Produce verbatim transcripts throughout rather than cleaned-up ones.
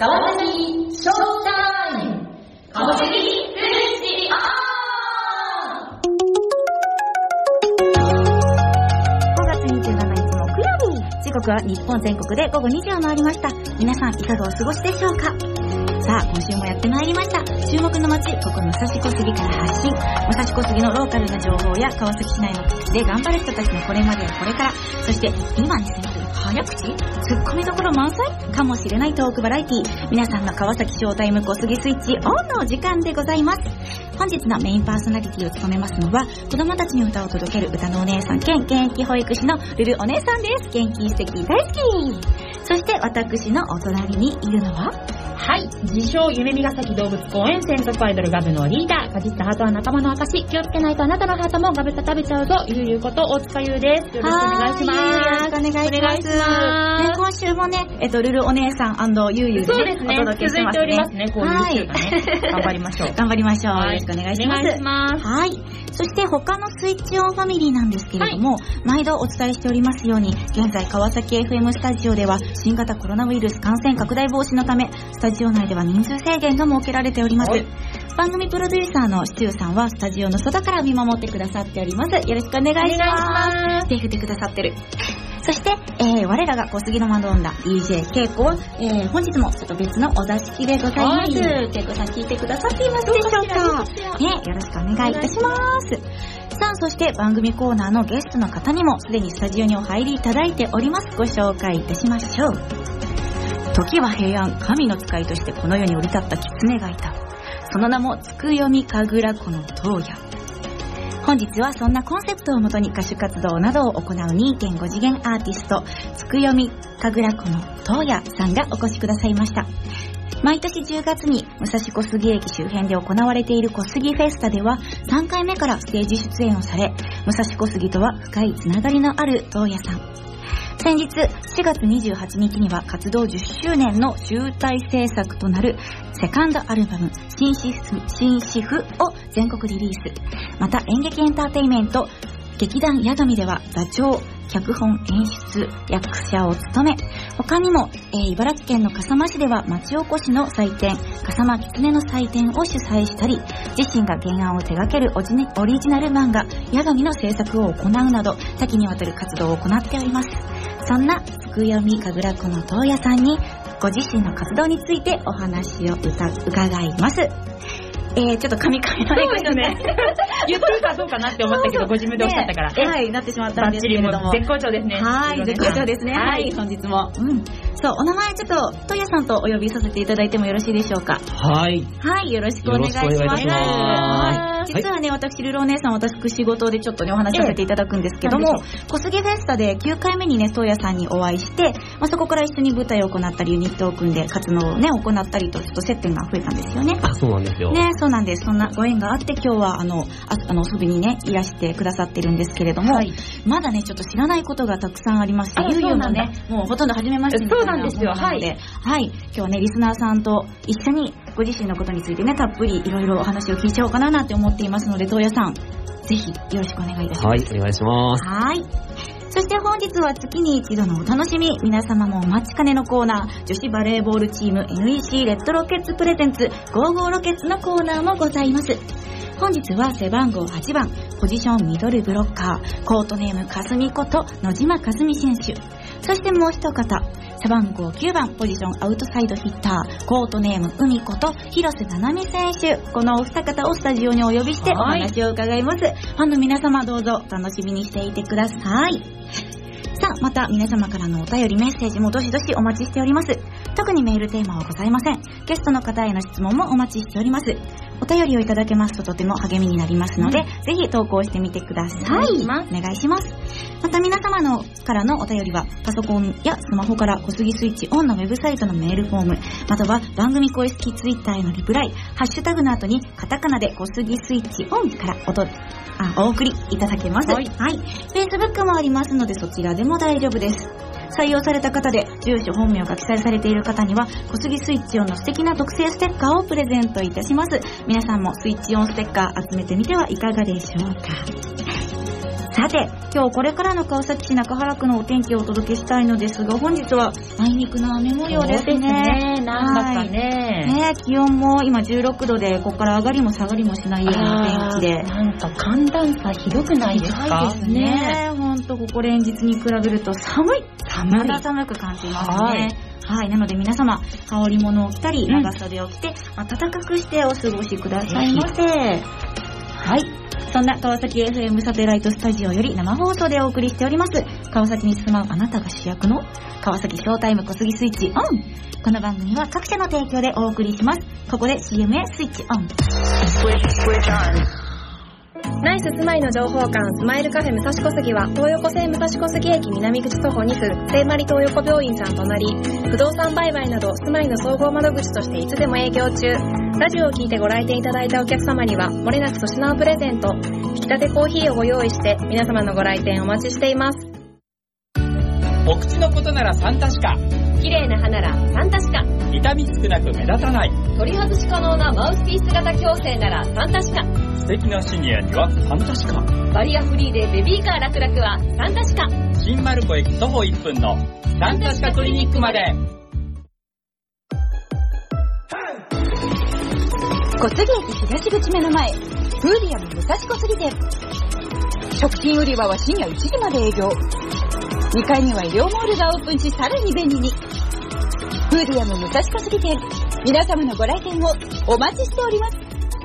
川崎ショータイム川崎フレッシュオン。 ごがつにじゅうしちにち木曜日、時刻は日本全国で午後にじを回りました。皆さんいかがお過ごしでしょうか。さあ今週もやってまいりました。注目の街、ここ武蔵小杉から発信、武蔵小杉のローカルな情報や川崎市内の土地で頑張る人たちのこれまでやこれから、そして今に迫る早口ツッコミどころ満載かもしれないトークバラエティ、皆さんの川崎ショータイム小杉スイッチオンのお時間でございます。本日のメインパーソナリティを務めますのは、子供たちに歌を届ける歌のお姉さん兼現役保育士のルルお姉さんです。元気素敵大好き。そして私のお隣にいるのは、 はい、自称夢見ヶ崎動物公園専属アイドルガブのリーダー、かじったハートは仲間の証、気をつけないとあなたのハートもガブッと食べちゃうぞ、ゆうゆうこと大塚優です。よろしくお願いします。 よろしくお願いします。お願いします。ね、今週もね、えっとルルお姉さん&ゆうゆうでね、 そうですね、 お届けしてますね。 続いておりますね、こういう週がね、頑張りましょう。 頑張りましょう。 はい、 よろしくお願いします。 お願いします。 はい。そして他のスイッチオンファミリーなんですけれども、はい、毎度お伝えしておりますように、現在川崎 エフエム スタジオでは新型コロナウイルス感染拡大防止のため、スタジオ内では人数制限が設けられております。番組プロデューサーのシチューさんはスタジオの外から見守ってくださっております。よろしくお願いします。手振ってくださってる。そして、えー、我らが小杉のマドンナ ディージェー ケイコは、えー、本日もちょっと別のお座敷でございます。ケイコさん聞いてくださっていますでしょうか。ね、よろしくお願いいたします。さあ、そして番組コーナーのゲストの方にもすでにスタジオにお入りいただいております。ご紹介いたしましょう。時は平安、神の使いとしてこの世に降り立った狐がいた。その名もつくよみ神楽子の燈夜。本日はそんなコンセプトをもとに歌手活動などを行う にてんご 次元アーティスト、つくよみ神楽子の燈夜さんがお越しくださいました。毎年じゅうがつに武蔵小杉駅周辺で行われている小杉フェスタではさんかいめからステージ出演をされ、武蔵小杉とは深いつながりのある燈夜さん。先日しがつにじゅうはちにちには活動じゅっしゅうねんの集大成作となるセカンドアルバム新シフ、新シフを全国リリース。また演劇エンターテイメント劇団八神では座長、脚本、演出、役者を務め、他にも、えー、茨城県の笠間市では町おこしの祭典、笠間狐の祭典を主催したり、自身が原案を手掛けるオリジナル漫画八神の制作を行うなど多岐にわたる活動を行っております。そんなつくよみ神楽子の燈夜さんにご自身の活動についてお話を伺います。えー、ちょっと噛み噛みのね、 そうですね。言っていいかどうかなって思ったけど、ご自分でおっしゃったから。 ね、はい、なってしまったんですけれども。 絶好調ですね。 はい、絶好調ですね。はい、本日も。うん。そう、お名前ちょっと、燈夜さんとお呼びさせていただいてもよろしいでしょうか。 はい。 はい、よろしくお願いします。はい。実はね、私、ルルお姉さん、私、仕事でちょっとね、お話しさせていただくんですけども、小杉フェスタできゅうかいめにね、燈夜さんにお会いして、まあ、そこから一緒に舞台を行ったり、ユニットを組んで活動をね、行ったりと、ちょっと接点が増えたんですよね。 あ、そうなんですよ。 ね、そうなんです。そんなご縁があって今日はあのああの遊びにねいらしてくださってるんですけれども、はい、まだねちょっと知らないことがたくさんありまして、ゆうゆうもねもうほとんど初めましてみたいなものなので、 そうなんですよ。はい、 はい、今日はねリスナーさんと一緒にご自身のことについてねたっぷりいろいろお話を聞いちゃおうかななんて思っていますので、燈夜さんぜひよろしくお願いいたします。 はい、お願いします。 はい。そして本日は月に一度のお楽しみ、皆様もお待ちかねのコーナー、女子バレーボールチーム エヌイーシー レッドロケッツプレゼンツゴーゴーロケッツのコーナーもございます。本日は背番号はちばん、ポジションミドルブロッカー、コートネームかすみこと野島かすみ選手。そしてもう一方、背番号きゅうばん、ポジションアウトサイドヒッター、コートネーム海こと広瀬七海選手。このお二方をスタジオにお呼びしてお話を伺います。ファンの皆様どうぞ楽しみにしていてください。さあ、また皆様からのお便りメッセージもどしどしお待ちしております。特にメールテーマはございません。ゲストの方への質問もお待ちしております。お便りをいただけますととても励みになりますので、うん、ぜひ投稿してみてください。お願いします。お願いします。また皆様のからのお便りはパソコンやスマホから小杉スイッチオンのウェブサイトのメールフォーム、または番組公式ツイッターへのリプライ、ハッシュタグの後にカタカナで小杉スイッチオンからおとあお送りいただけます。はい、はい。Facebook もありますのでそちらでも大丈夫です。採用された方で住所本名が記載されている方には小杉スイッチオンの素敵な特製ステッカーをプレゼントいたします。皆さんもスイッチオンステッカー集めてみてはいかがでしょうか。ささて、今日これからの川崎市中原区のお天気をお届けしたいのですが、本日はあいにくの雨模様ですね。 そうですね。なんだかね。 ね、気温も今じゅうろくどで、ここから上がりも下がりもしないような天気で。 なんか寒暖差ひどくないですか？ ひどいですね。ほんとここ連日に比べると寒い。寒い。まだ寒く感じますね。はい。はい。なので皆様、羽織物を着たり、長袖を着て、暖かくしてお過ごしくださいませ。はい。そんな川崎 エフエム サテライトスタジオより生放送でお送りしております。川崎に住まうあなたが主役の川崎ショータイム小杉スイッチオン。この番組は各社の提供でお送りします。ここで シーエム へスイッチオン。 ナイス住まいの情報館スマイルカフェ武蔵小杉は東横線武蔵小杉駅南口徒歩に数聖マリ東横病院さん隣、不動産売買など住まいの総合窓口としていつでも営業中。ラジオを聞いてご来店いただいたお客様にはもれなく粗品をプレゼント、引き立てコーヒーをご用意して皆様のご来店お待ちしています。 お口のことならサンタシカ、 綺麗な歯ならサンタシカ、 痛み少なく目立たない、 取り外し可能なマウスピース型矯正ならサンタシカ、 素敵なシニアにはサンタシカ、 バリアフリーでベビーカー楽々はサンタシカ、 新丸子駅徒歩いっぷんのサンタシカクリニックまで。 小杉駅東口目の前、フーディアム武蔵小杉店。食品売り場は深夜いちじまで営業。にかいには医療モールがオープンし、さらに便利に。フーディアム武蔵小杉店、皆様のご来店をお待ちしております。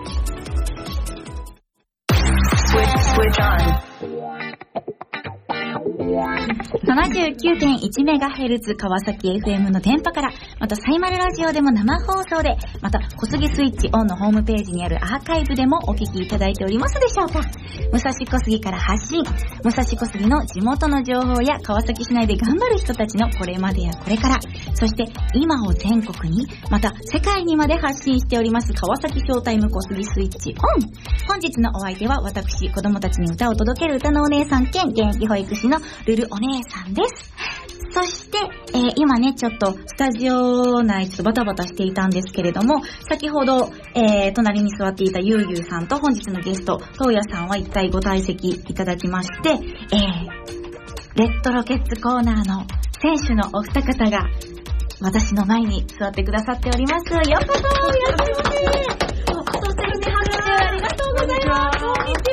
ななじゅうきゅうてんいちメガヘルツ 川崎 エフエム の電波から、またサイマルラジオでも生放送で、また小杉スイッチオンのホームページにあるアーカイブでもお聞きいただいておりますでしょうか。武蔵小杉から発信、武蔵小杉の地元の情報や川崎市内で頑張る人たちのこれまでやこれから、そして今を全国に、また世界にまで発信しております川崎ショータイム小杉スイッチオン。本日のお相手は私、子供たちに歌を届ける歌のお姉さん兼現役保育士のルルお姉さんです。そして、えー、今ねちょっとスタジオ内ちょっとバタバタしていたんですけれども、先ほど、えー、隣に座っていたゆうゆうさんと本日のゲスト東野さんは一体ご退席いただきまして、えー、レッドロケッツコーナーの選手のお二方が私の前に座ってくださっております。ようこそいらっしゃいませ。おとせるね拍手ありがとうございます。こんにち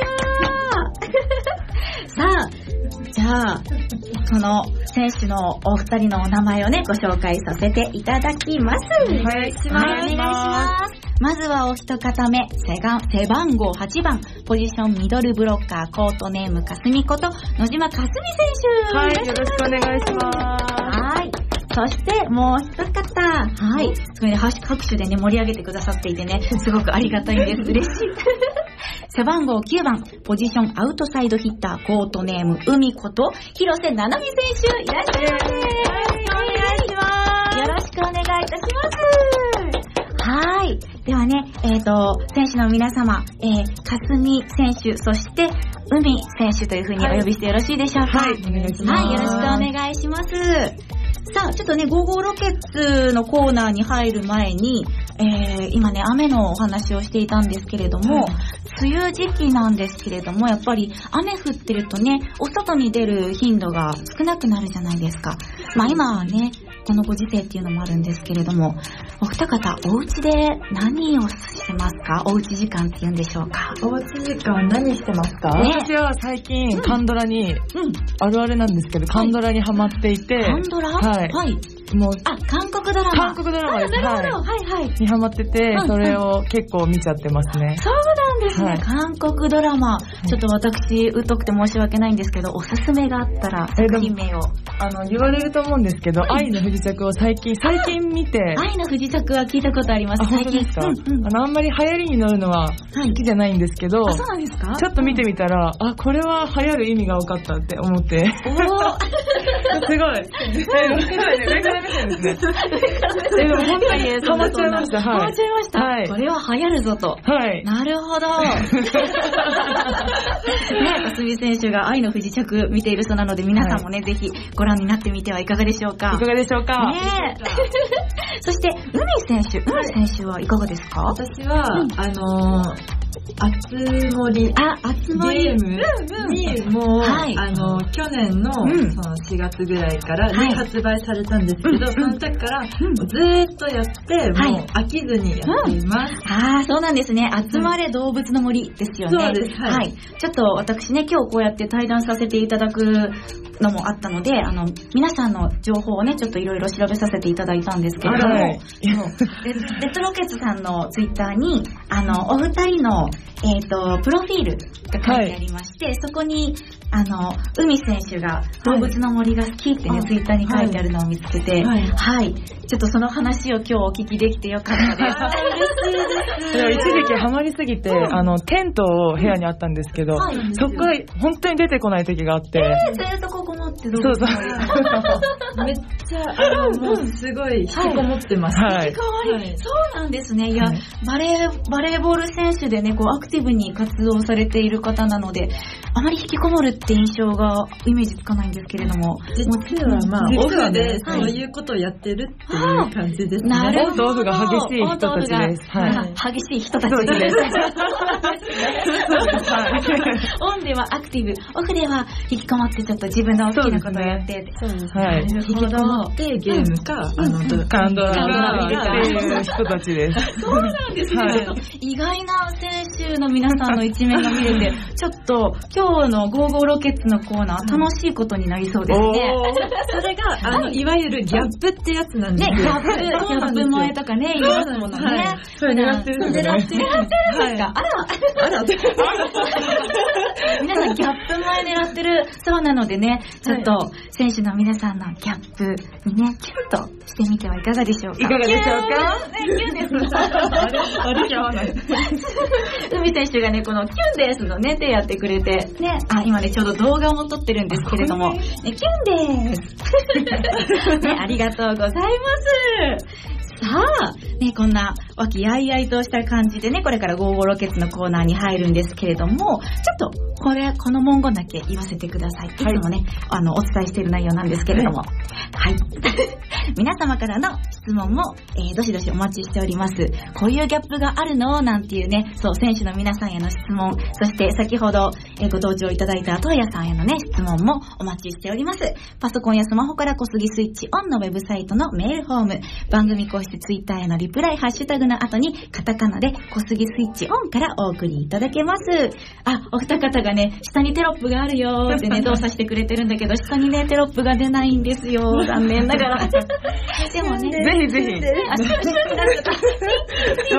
は。さあ、じゃあその選手のお二人のお名前をねご紹介させていただきます。お願いします。はい、お願いします。まずはお一方目、背が背番号はちばん、ポジションミドルブロッカー、コートネームかすみこと野島かすみ選手。 はい、よろしくお願いします。 はい。そしてもう一方、はい、それで拍手でね盛り上げてくださっていてね、すごくありがたいんです。嬉しい。背番号きゅうばん、ポジションアウトサイドヒッター、コートネーム海こと広瀬七海選手、いらっしゃいませ。よろしくお願いいたします。はい。ではね、えっと、選手の皆様、えー、かすみ選手、そして海選手という風にお呼びしてよろしいでしょうか。 はい、はい、お願いします。 はい、よろしくお願いします。さあ、ちょっとね、ゴーゴーロケッツのコーナーに入る前に、えー、今ね、雨のお話をしていたんですけれども、梅雨時期なんですけれども、やっぱり雨降ってるとね、お外に出る頻度が少なくなるじゃないですか。まあ今はね、このご時世っていうのもあるんですけれども、お二方、お家で何をしてますか？おうち時間って言うんでしょうか？ おうち時間何してますか？ ね、 私は最近、カンドラに、うん、あるあるなんですけど、カンドラにハマっていて、 カンドラ？ はい。 はい。もう、あ、韓国ドラマ。 韓国ドラマです。 なるほど、はい、はいはい。 にハマってて、それを結構見ちゃってますね。 そうなんですね。はい、韓国ドラマ。ちょっと私、疎くて申し訳ないんですけど、おすすめがあったら、作品名を。 あの、言われると思うんですけど、うん、愛の不時着を最近、最近見て。 愛の不時着は聞いたことあります。 あ、本当ですか？うんうん、あの、あんまり流行りに乗るのは好きじゃないんですけど、 はい、あ、そうなんですか？ ちょっと見てみたら、あ、これは流行る意味が分かったって思って。おーすごい。すごいね。上から見てるんですね。え、でも本当にハマっちゃいました。 ハマっちゃいました。 はい。 これは流行るぞと。 はい。 なるほど。ね、かすみ選手が愛の不時着見ているそうなので、皆さんもね、はい、ぜひご覧になってみてはいかがでしょうか。 いかがでしょうか。 ねそして、海選手、海選手はいかがですか？ 私は、うん、あのー、 あつ森あ、あつ森ゲームにもう、はい、あの去年の、うん、そのしがつぐらいからに発売されたんですけど、はい、その時から、うん、ずーっとやって、はい、もう飽きずにやっています。 うん、ああ、そうなんですね。集まれ動物の森ですよね。 そうです。はい。はい、 ちょっと私ね、今日こうやって対談させていただくのもあったので、あの皆さんの情報をね、ちょっといろいろ調べさせていただいたんですけれども、はい、レッドロケッツさんのツイッターにあのお二人のえっとプロフィールが書いてありまして、はい、そこにあの海選手が動物の森が好きってね、はい、ツイッターに書いてあるのを見つけて、はい、はい、ちょっとその話を今日お聞きできてよかったです。 一時期ハマりすぎて、うん、あのテントを部屋にあったんですけど、はい、そこから本当に出てこない時があって、 えー、ずっとここもってどうですか？ めっちゃあのもうすごい引きこもってます。 はい、引きこもり、はい、そうなんですね。いや、はい、バレーバレーボール選手でね、こうアクティブに活動されている方なので、あまり引きこもるって印象がイメージつかないんですけれども、 実はまあオフでそういうことをやってるっていう感じですね。 なるほど。 オフが激しい人たちです。 はい、激しい人たちです。オンではアクティブ、オフでは引きこもってちょっと自分の好きなことをやって、 そうですね。はい。引きこもってゲームか、あのカンドラがっていう人たちです。 そうなんですね。意外な選手の皆さんの一面が見れて、ちょっと今日のゴーゴーロケッツのコーナー楽しいことになりそうですね。 それがあのいわゆるギャップってやつなんですよ。 ね、ギャップ、ギャップ萌えとかね、言いますものね。 それ狙ってるんですか？ 狙ってるんですか？あら、あら、皆さんギャップ萌え狙ってるそうなのでね、ちょっと選手の皆さんのギャップにね、キュンとしてみてはいかがでしょうか？ いかがでしょうか？ キュンですか？ あれ、あれ合わない。 海選手がね、このキュンですのね、手やってくれて、ね、あ、今ね、ちょうど動画も撮ってるんですけれども、ね、キュンです。ね、ありがとうございます。さあ、ね、こんな和気あいあいとした感じでね、これからゴーゴーロケッツのコーナーに入るんですけれども、ちょっとこれ、この文言だけ言わせてください。いつもね、はい、あの、お伝えしている内容なんですけれども。はい。皆様からの質問も、えー、どしどしお待ちしております。こういうギャップがあるのなんていうね、そう、選手の皆さんへの質問、そして先ほど、えー、ご登場いただいたトーヤさんへのね、質問もお待ちしております。パソコンやスマホから小杉スイッチオンのウェブサイトのメールフォーム、番組公式ツイッターへのリプライ、ハッシュタグの後にカタカナで小杉スイッチオンからお送りいただけます。あ、お二方がね、下にテロップがあるよーってね、動作してくれてるんだけど、下にね、テロップが出ないんですよ。残念ながら。でもね、 ぜひぜひ。 あ、シュンシュンってなっちゃった。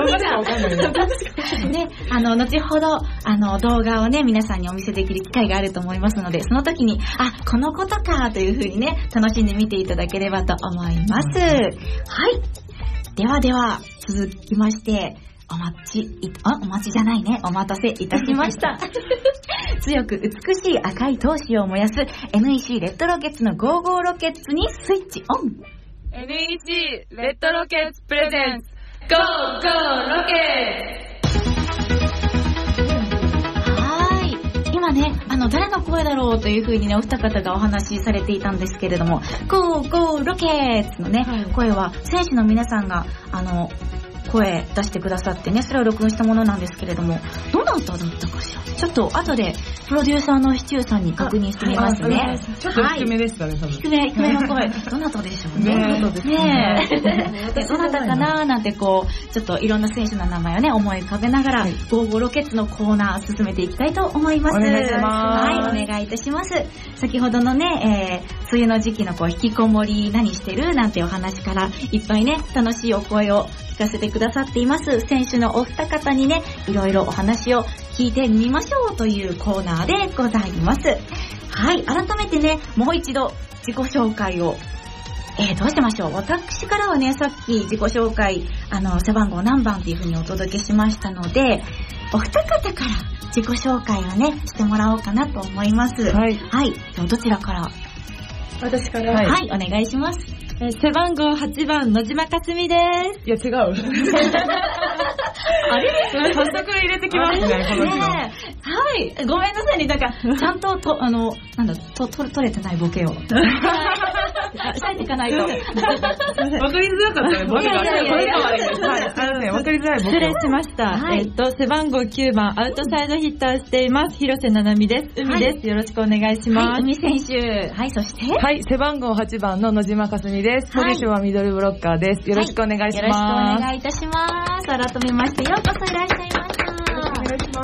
どうかわかんないね、あの、後ほど、あの、動画をね、皆さんにお見せできる機会があると思いますので、その時に、あ、このことかという風にね、楽しんで見ていただければと思います。はい。ではでは、続きまして、お待ち、い、あ、お待ちじゃないね。お待たせいたしました。強く美しい赤い闘志を燃やす エヌイーシー レッドロケッツのゴーゴーロケッツにスイッチオン。 エヌイーシー レッドロケッツプレゼンツゴーゴーロケッツ。 はーい。今ね、あの、誰の声だろうという風にね、お二方がお話しされていたんですけれども、ゴーゴーロケッツのね、はい、声は選手の皆さんが、あの、声出してくださってね、それを録音したものなんですけれども、どなただったかしら。ちょっと後でプロデューサーのシチューさんに確認してみますね。 ちょっと低めでしたね、多分。 低め、低めの声。どなたでしょうね。 どなたですね。 で、どなたかなーなんてこう、ちょっといろんな選手の名前をね、思い浮かべながら、はい、ゴーゴーロケッツのコーナー進めていきたいと思います。 お願いします。 はい、お願いいたします。先ほどのね、えー、梅雨の時期のこう、引きこもり何してるなんてお話から、いっぱいね、楽しいお声を聞かせてくださっています。選手のお二方にね、いろいろお話を聞いてみましょうというコーナーでございます。はい、改めてね、もう一度自己紹介を、えー、どうしましょう。私からはね、さっき自己紹介、あの、背番号何番っていう風にお届けしましたので、お二方から自己紹介をね、してもらおうかなと思います。 はい。 はい。ではどちらから？ 私から。 はい、はい、お願いします。 え背番号はちばん野島かすみです。 いや違う。 あれ早速入れてきますね、この人。 はい。ごめんなさいね。なんか、ちゃんと、と、あの、なんだ、と、と、取れてないボケを。最初かないと。 わかりづらかったね。僕が。 いやいやいやいやこれが悪いです。はい。あのね、わかりづらい僕。 失礼しました。 はい、 えっと、背番号きゅうばん、アウトサイドヒッターしています。広瀬ななみです。海です、はい。よろしくお願いします。 はい、海選手。はい、そして。 はい、背番号はちばんの野島かすみです。ポジションはミドルブロッカーです。よろしくお願いします。はい、よろしくお願いいたします。改めまして、ようこそいらっしゃいました。よろしくお願いします。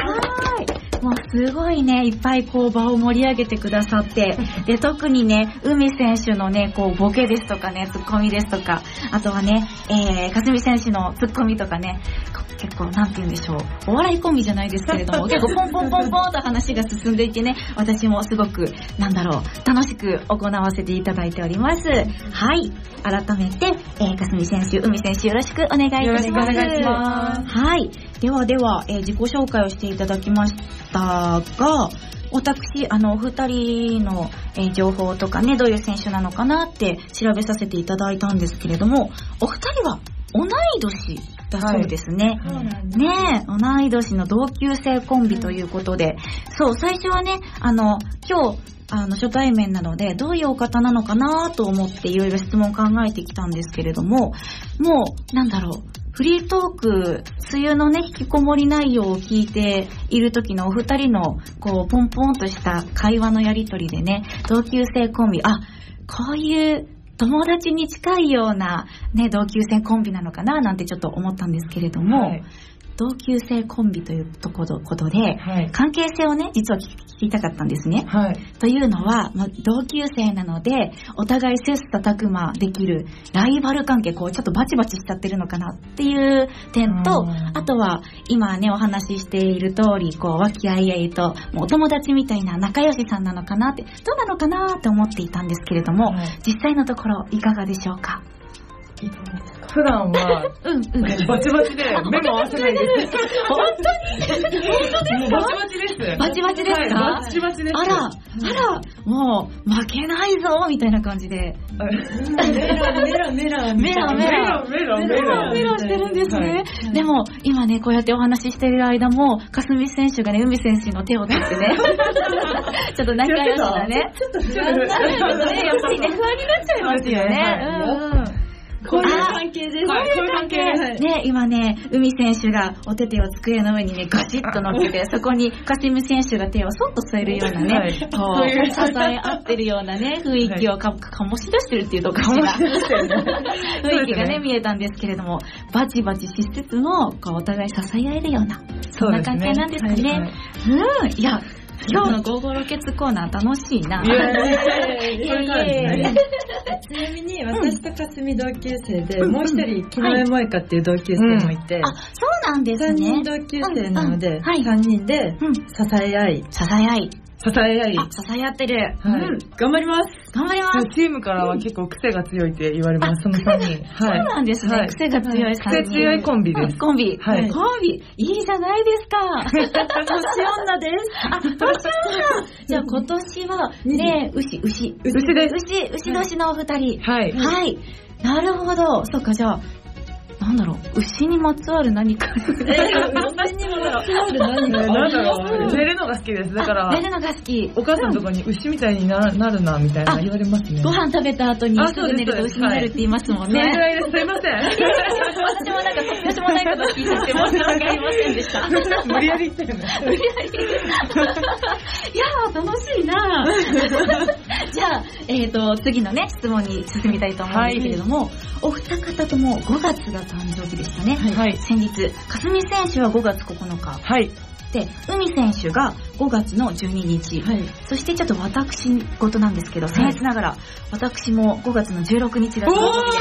はい。もうすごいね、いっぱいこう場を盛り上げてくださって、で、特にね、海選手のね、こうボケですとかね、ツッコミですとか、あとはね、えー、かすみ選手のツッコミとかね、結構なんて言うんでしょう、お笑いコンビじゃないですけれども、結構ポンポンポンポンと話が進んでいてね、私もすごく、なんだろう、楽しく行わせていただいております。はい。改めて、えー、かすみ選手、海選手よろしくお願いいたします。よろしくお願いします。はい。ではでは、えー、自己紹介をしていただきましたが、私、あの、お二人の、えー、情報とかね、どういう選手なのかなって調べさせていただいたんですけれども、お二人は同い年だそうですね。はい、ねえ、同い年の同級生コンビということで、そう、最初はね、あの、今日、あの、初対面なので、どういうお方なのかなと思っていろいろ質問を考えてきたんですけれども、もう、なんだろう、フリートーク、梅雨のね、引きこもり内容を聞いている時のお二人の、こう、ポンポンとした会話のやりとりでね、同級生コンビ、あ、こういう友達に近いような、ね、同級生コンビなのかななんてちょっと思ったんですけれども、はい、同級生コンビというところことで、はい、関係性をね、実は聞きたかったんですね。はい、というのは、まあ、同級生なので、お互い切磋琢磨できるライバル関係、こうちょっとバチバチしちゃってるのかなっていう点と、あとは今ね、お話ししている通り、こう、和気あいあいと、もうお友達みたいな仲良しさんなのかなって、どうなのかなって思っていたんですけれども、はい、実際のところいかがでしょうか？ 普段は、うんうん、バチバチで目も合わせないです。 本当に？本当ですか？ バチバチです。 バチバチですか？ はい、バチバチです。 あら、あら、もう負けないぞみたいな感じで。 メラメラメラメラメラメラメラメラしてるんですね。はい、でも今ねこうやってお話ししている間もかすみ選手がね海選手の手を取ってね、ちょっと仲良しだね。ちょっと不安になるけどね、やっぱりね不安になっちゃいますよね。うんうん。 こういう関係です。 こういう関係。ね、今ね、海選手がお手手を机の上にね、ガシッと乗っけて、そこにかすみ選手が手をそっと添えるようなね、はい、こう、支え合ってるようなね、雰囲気をか、醸し出してるっていうとおかしいな。雰囲気がね、見えたんですけれども、バチバチしつつも、こう、お互い支え合えるような、そんな関係なんですかね。はいはい、うん、いや、今日のゴーゴーロケツコーナー楽しいな。いやいやいやいや。 ちなみに私とかすみ同級生で、もう一人木上萌香っていう同級生もいて、 あ、そうなんですね。 さんにん同級生なので、さんにんで支え合い、 支え合い。 支え合い。 あ、支え合ってる。 はい。うん、頑張ります。 頑張ります。 チームからは結構癖が強いって言われます、そのさんにん。はい。 そうなんですね。癖が強いさんにん。 癖強いコンビです。 コンビ。はい。コンビ。いいじゃないですか。 年女です。 あ、年女。じゃあ今年は、ね、牛、牛。 牛です。 牛、牛年のお二人。 はい。 はい。なるほど。そっか、じゃあ、なんだろう、牛にまつわる何か。 えー、牛にまつわる何か。 なんだろう、寝るのが好きです。だから、 寝るのが好き。 お母さんとかに牛みたいになるな、みたいな言われますね。 ご飯食べた後にすぐ寝ると牛になるって言いますもんね。 それぐらいです。すいません。 私もなんか突拍子もないこと聞いちゃって申し訳ありませんでした。 無理やり言ったよね。 無理やり。いやー、楽しいなじゃあ、えっと、次のね、質問に進みたいと思うんですけれども、お二方ともごがつが誕生日でしたね。はい。先日、かすみ選手はごがつここのか。 はい。 で、海選手がごがつのじゅうににち。はい。そしてちょっと私事なんですけど、僭越ながら、私もごがつのじゅうろくにちが誕生日です。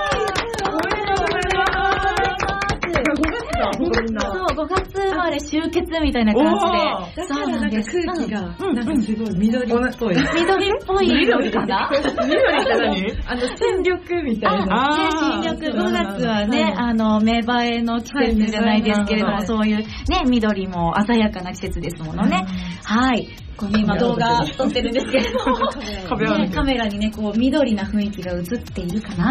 そう、ごがつ生まれ集結みたいな感じで。 そうなんです。空気が、なんかすごい緑っぽい。 緑っぽい緑かな？ 緑って何？ あの、新緑みたいな。 新緑、ごがつはね、あの、芽生えの季節じゃないですけれども、そういうね、緑も鮮やかな季節ですものね。はい。こう今動画撮ってるんですけれども、カメラにね、こう緑な雰囲気が映っているかな？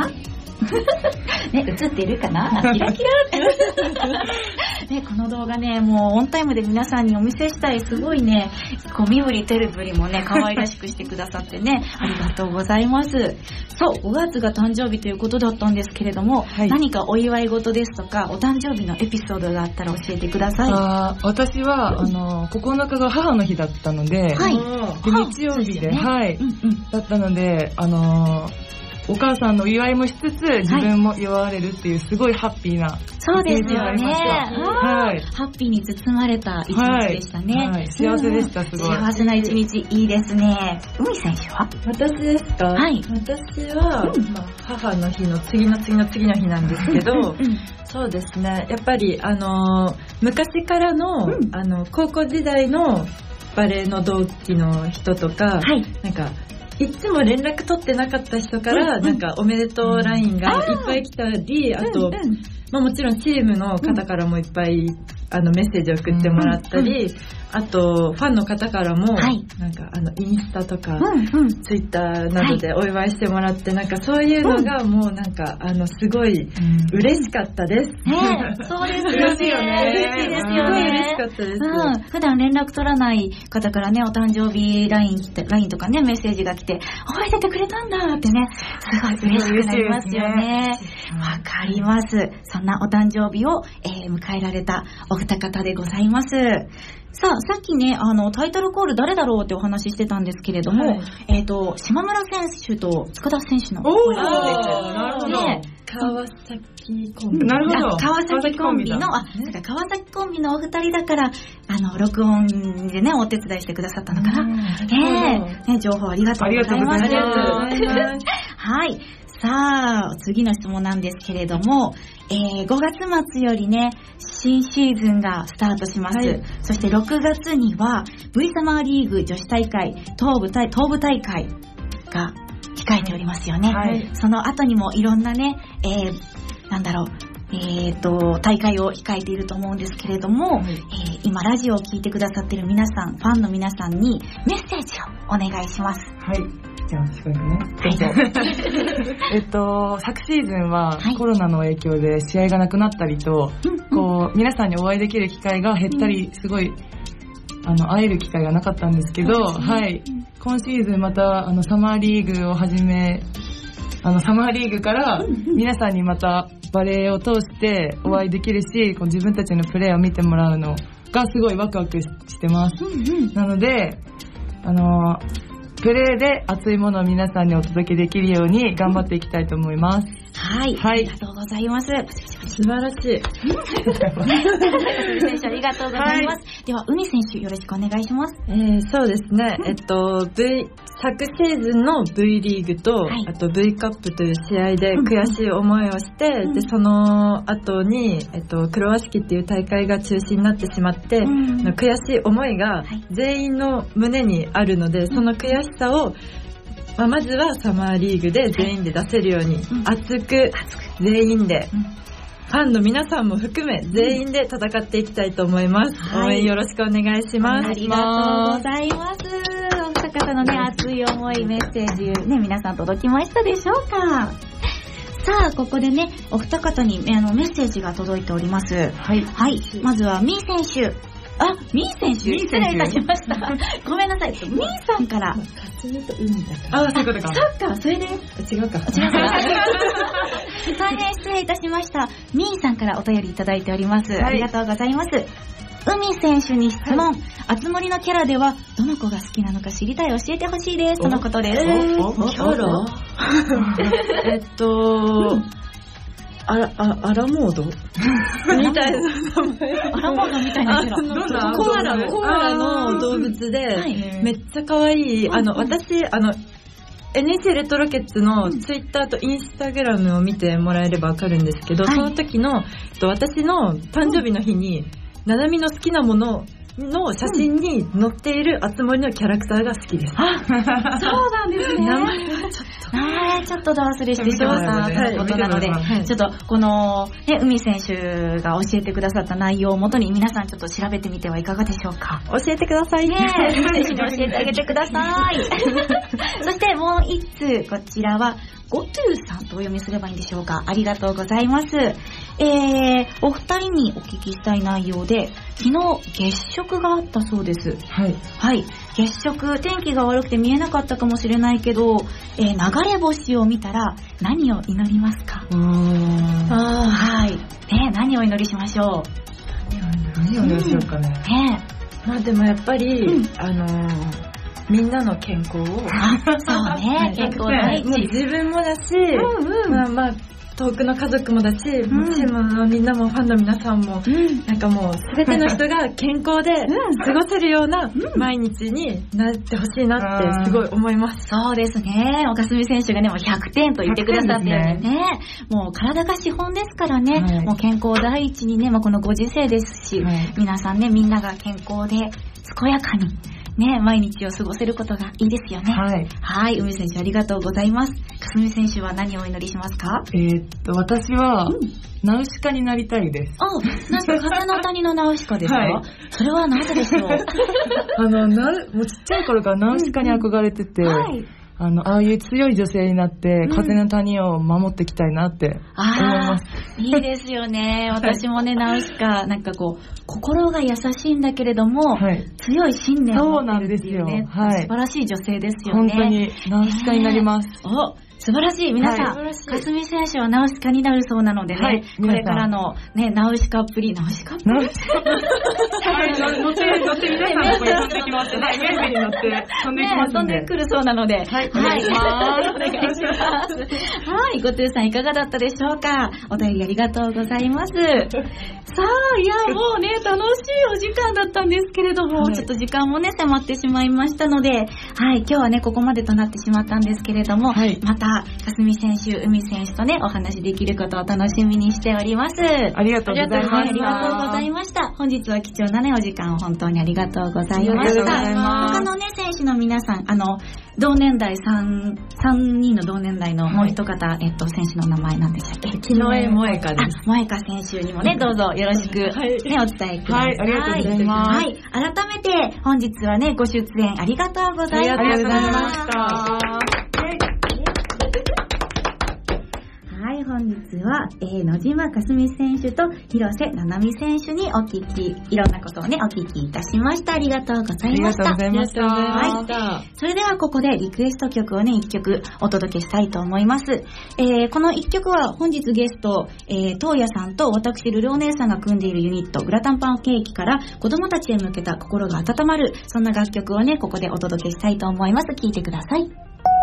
ね、映ってるかなキラキラって。ね、この動画ね、もうオンタイムで皆さんにお見せしたい、すごいね、こう身振り手振りもね、可愛らしくしてくださってね、ありがとうございます。そう、ごがつが誕生日ということだったんですけれども、はい、何かお祝い事ですとか、お誕生日のエピソードがあったら教えてください。 あ、私は、あの、ここのかが母の日だったので、はい、で日曜日で、ね、はい、うんうん、だったので、あのー、お母さんのお祝いもしつつ自分も祝われるっていうすごいハッピーな、 そうですよね、はい、ハッピーに包まれた一日でしたね、はいはい、 幸せでした。すごい幸せな一日、いいですね。海選手は？ 私ですか？はい、私は、うんまあ、母の日の次の次の次の日なんですけど、うん、そうですね、やっぱりあのー、昔からの、うん、あの高校時代のバレエの同期の人とか、はい、なんかいつも連絡取ってなかった人から、なんかおめでとうラインがいっぱい来たり、あと、まあもちろんチームの方からもいっぱいあのメッセージを送ってもらったり、あとファンの方からも、なんかあのインスタとか、ツイッターなどでお祝いしてもらって、なんかそういうのがもうなんかあのすごい嬉しかったです。 ね、そうですよね。 嬉しいよね。 嬉しいですよね。 嬉しかったです。うん。 普段連絡取らない方からね、お誕生日ライン来て、ラインとかね、メッセージが来て、覚えててくれたんだってね、すごい嬉しくなりますよね。わかります。そんなお誕生日を、えー、迎えられたお二方でございます。さあ、さっきね、あの、タイトルコール誰だろうってお話ししてたんですけれども、はい、えっ、ー、と、島村選手と塚田選手の声なんです。 なるほど。ね、川崎コンビ。 なるほど。 川崎コンビの、あ、そうか、川崎コンビのお二人だから、あの、録音でね、お手伝いしてくださったのかな。ねえ、ね、情報ありがとうございます。ありがとうございます。はい。さあ、次の質問なんですけれども、えー、ごがつ末よりね、新シーズンがスタートします。はい、そしてろくがつには、V サマーリーグ女子大会、東部大、東部大会が控えておりますよね。はい、その後にもいろんなね、えー、なんだろう、えーと、大会を控えていると思うんですけれども、はい、えー、今ラジオを聞いてくださっている皆さん、ファンの皆さんにメッセージをお願いします。 はい。じゃあ、聞こえるね。はい、えっと、昨シーズンはコロナの影響で試合がなくなったりと、はい、こう、皆さんにお会いできる機会が減ったり、すごい、あの、会える機会がなかったんですけど、はい。今シーズンまた、あの、サマーリーグをはじめ、あの、サマーリーグから皆さんにまたバレエを通してお会いできるし、こう自分たちのプレーを見てもらうのがすごいワクワクしてます。なので、あの、プレーで熱いものを皆さんにお届けできるように頑張っていきたいと思います。 はい。はい。ありがとうございます。 素晴らしい。 選手ありがとうございます。はい、では、海選手よろしくお願いします。 えー、そうですね。えっと、V、昨シーズンの V リーグと、はい、あと V カップという試合で悔しい思いをして、うん、で、その後に、えっと、クロワ式っていう大会が中止になってしまって、うん、悔しい思いが全員の胸にあるので、その悔しさを、まあ、まずはサマーリーグで全員で出せるように、うん、熱く全員で、うん、ファンの皆さんも含め全員で戦っていきたいと思います、はい、応援よろしくお願いします。 ありがとうございます。お二方のね、熱い思い、メッセージね、皆さん届きましたでしょうか。さあ、ここでね、お二方にあのメッセージが届いております。はい。はい。まずはミー選手。あ、ミー選手失礼いたしました。ごめんなさい。ミーさんから。 かすみと海だから。 あ、そういうことか。 そっか、それで。 違うか。 違うか。大変失礼いたしました。ミーさんからお便りいただいております。はい、ありがとうございます。海選手に質問。あつ森のキャラではどの子が好きなのか知りたい、教えてほしいです。とのことです。キャラえっと、あら、あ、アラモードみたいな名前。 アラモードみたいなキャラ。 どんなコアラの、コアラの動物で、めっちゃ可愛い。あの、私、あの、エヌエイチエー レッドロケッツのツイッターとインスタグラムを見てもらえればわかるんですけど、はい、その時の、私の誕生日の日に、ななみの好きなものの写真に載っているあつ森のキャラクターが好きです。 あ、そうなんですね。名前はちょっと。名前ちょっとど忘れしてしまったということなので、はい、ちょっとこの、ね、海選手が教えてくださった内容をもとに皆さんちょっと調べてみてはいかがでしょうか。 教えてくださいね。 海選手に教えてあげてください。そしてもう一通、こちらはゴトゥーさんとお読みすればいいんでしょうか。ありがとうございます。えー、お二人にお聞きしたい内容で、昨日月食があったそうです。 はい。 はい。月食、天気が悪くて見えなかったかもしれないけど、えー、流れ星を見たら何を祈りますか？ うーん。 あー、はい。ね、何をお祈りしましょう。 何をお祈りしようかね。 ね、 まあでもやっぱり、うん、あのー、みんなの健康を。 あ、そうね、健康第一。 もう自分もだし、うんうん、まあまあ、遠くの家族もだし、うん、チームのみんなもファンの皆さんも、うん、なんかもう全ての人が健康で過ごせるような毎日になってほしいなってすごい思います。 そうですね。岡澄選手がね、もうひゃくてんと言ってくださったようにね、ね、もう体が資本ですからね、はい、もう健康第一にね、まあ、このご時世ですし、はい、皆さんね、みんなが健康で健やかにね、毎日を過ごせることがいいですよね。はい。はい、海選手ありがとうございます。かすみ選手は何をお祈りしますか？ えー、っと、私は、うん、ナウシカになりたいです。 あ、なんか風の谷のナウシカですか？はい、それはなぜでしょう？ あの、なもうちっちゃい頃からナウシカに憧れてて、うんうん、はい。あの、ああいう強い女性になって、風の谷を守っていきたいなって思います。 うん、いいですよね。私もね、ナウシカ、なんかこう、心が優しいんだけれども、はい、強い信念を持ってるっていうね、はい、素晴らしい女性ですよね。 本当に、ナウシカになります。 えー、お素晴らしい。皆さん、かすみ選手はナウシカになるそうなのでね、はい、これからのね、ナウシカっぷり、ナウシカっぷりナウシカはい、乗って、乗って皆さんのここに乗ってきます。はい、メルベに乗って飛んできますんで。 飛んでくるそうなので、はい、 お願いします。 お願いします。はい、ごつーさんいかがだったでしょうか？お便りありがとうございます。さあ、いや、もうね、楽しいお時間だったんですけれども、はい、ちょっと時間もね、迫ってしまいましたので、はい、今日はね、ここまでとなってしまったんですけれども、はい、また、かすみ選手、海選手とね、お話できることを楽しみにしております。 ありがとうございました。 ありがとうございました。本日は貴重なね、お時間を本当にありがとうございました。他のね、選手の皆さん、あの、同年代3、3人の同年代のもう一方、はい、えっと、選手の名前なんでしたっけ？ 木野江萌香です。 萌香選手にもね、どうぞよろしく、ね、はい、お伝えください。はい、 ありがとうございます。 はい、改めて、本日はね、ご出演ありがとうございました。 ありがとうございました。 はい、本日は、えー、野島かすみ選手と広瀬ななみ選手にお聞き、いろんなことをね、お聞きいたしました。ありがとうございました。 ありがとうございました。 はい。それではここでリクエスト曲をね、いっきょくお届けしたいと思います。えー、このいっきょくは本日ゲスト、えー、東野さんと私ルルお姉さんが組んでいるユニット、グラタンパンケーキから子供たちへ向けた心が温まる、そんな楽曲をね、ここでお届けしたいと思います。聴いてください。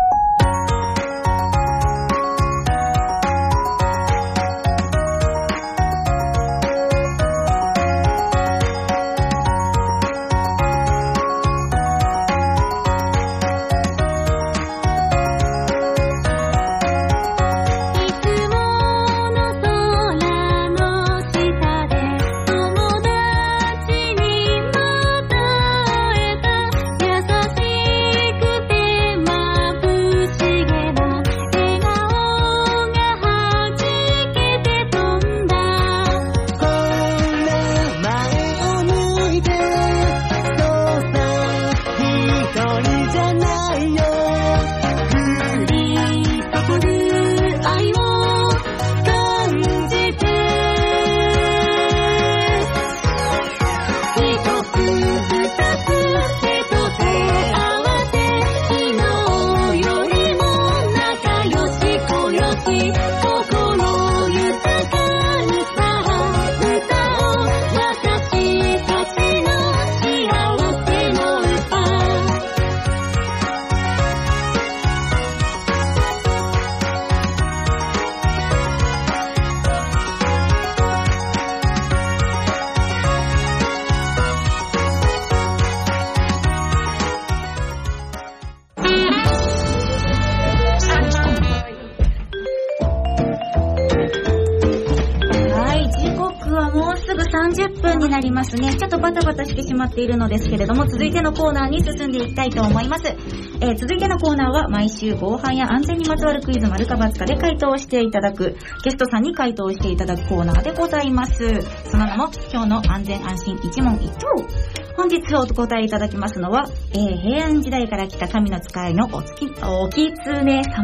さんじゅっぷんになりますね。ちょっとバタバタしてしまっているのですけれども、続いてのコーナーに進んでいきたいと思います。えー、続いてのコーナーは毎週防犯や安全にまつわるクイズ丸か×かで回答していただく、ゲストさんに回答していただくコーナーでございます。その名も今日の安全安心一問一答。本日お答えいただきますのは、えー、平安時代から来た神の使いのおつきおきつね様、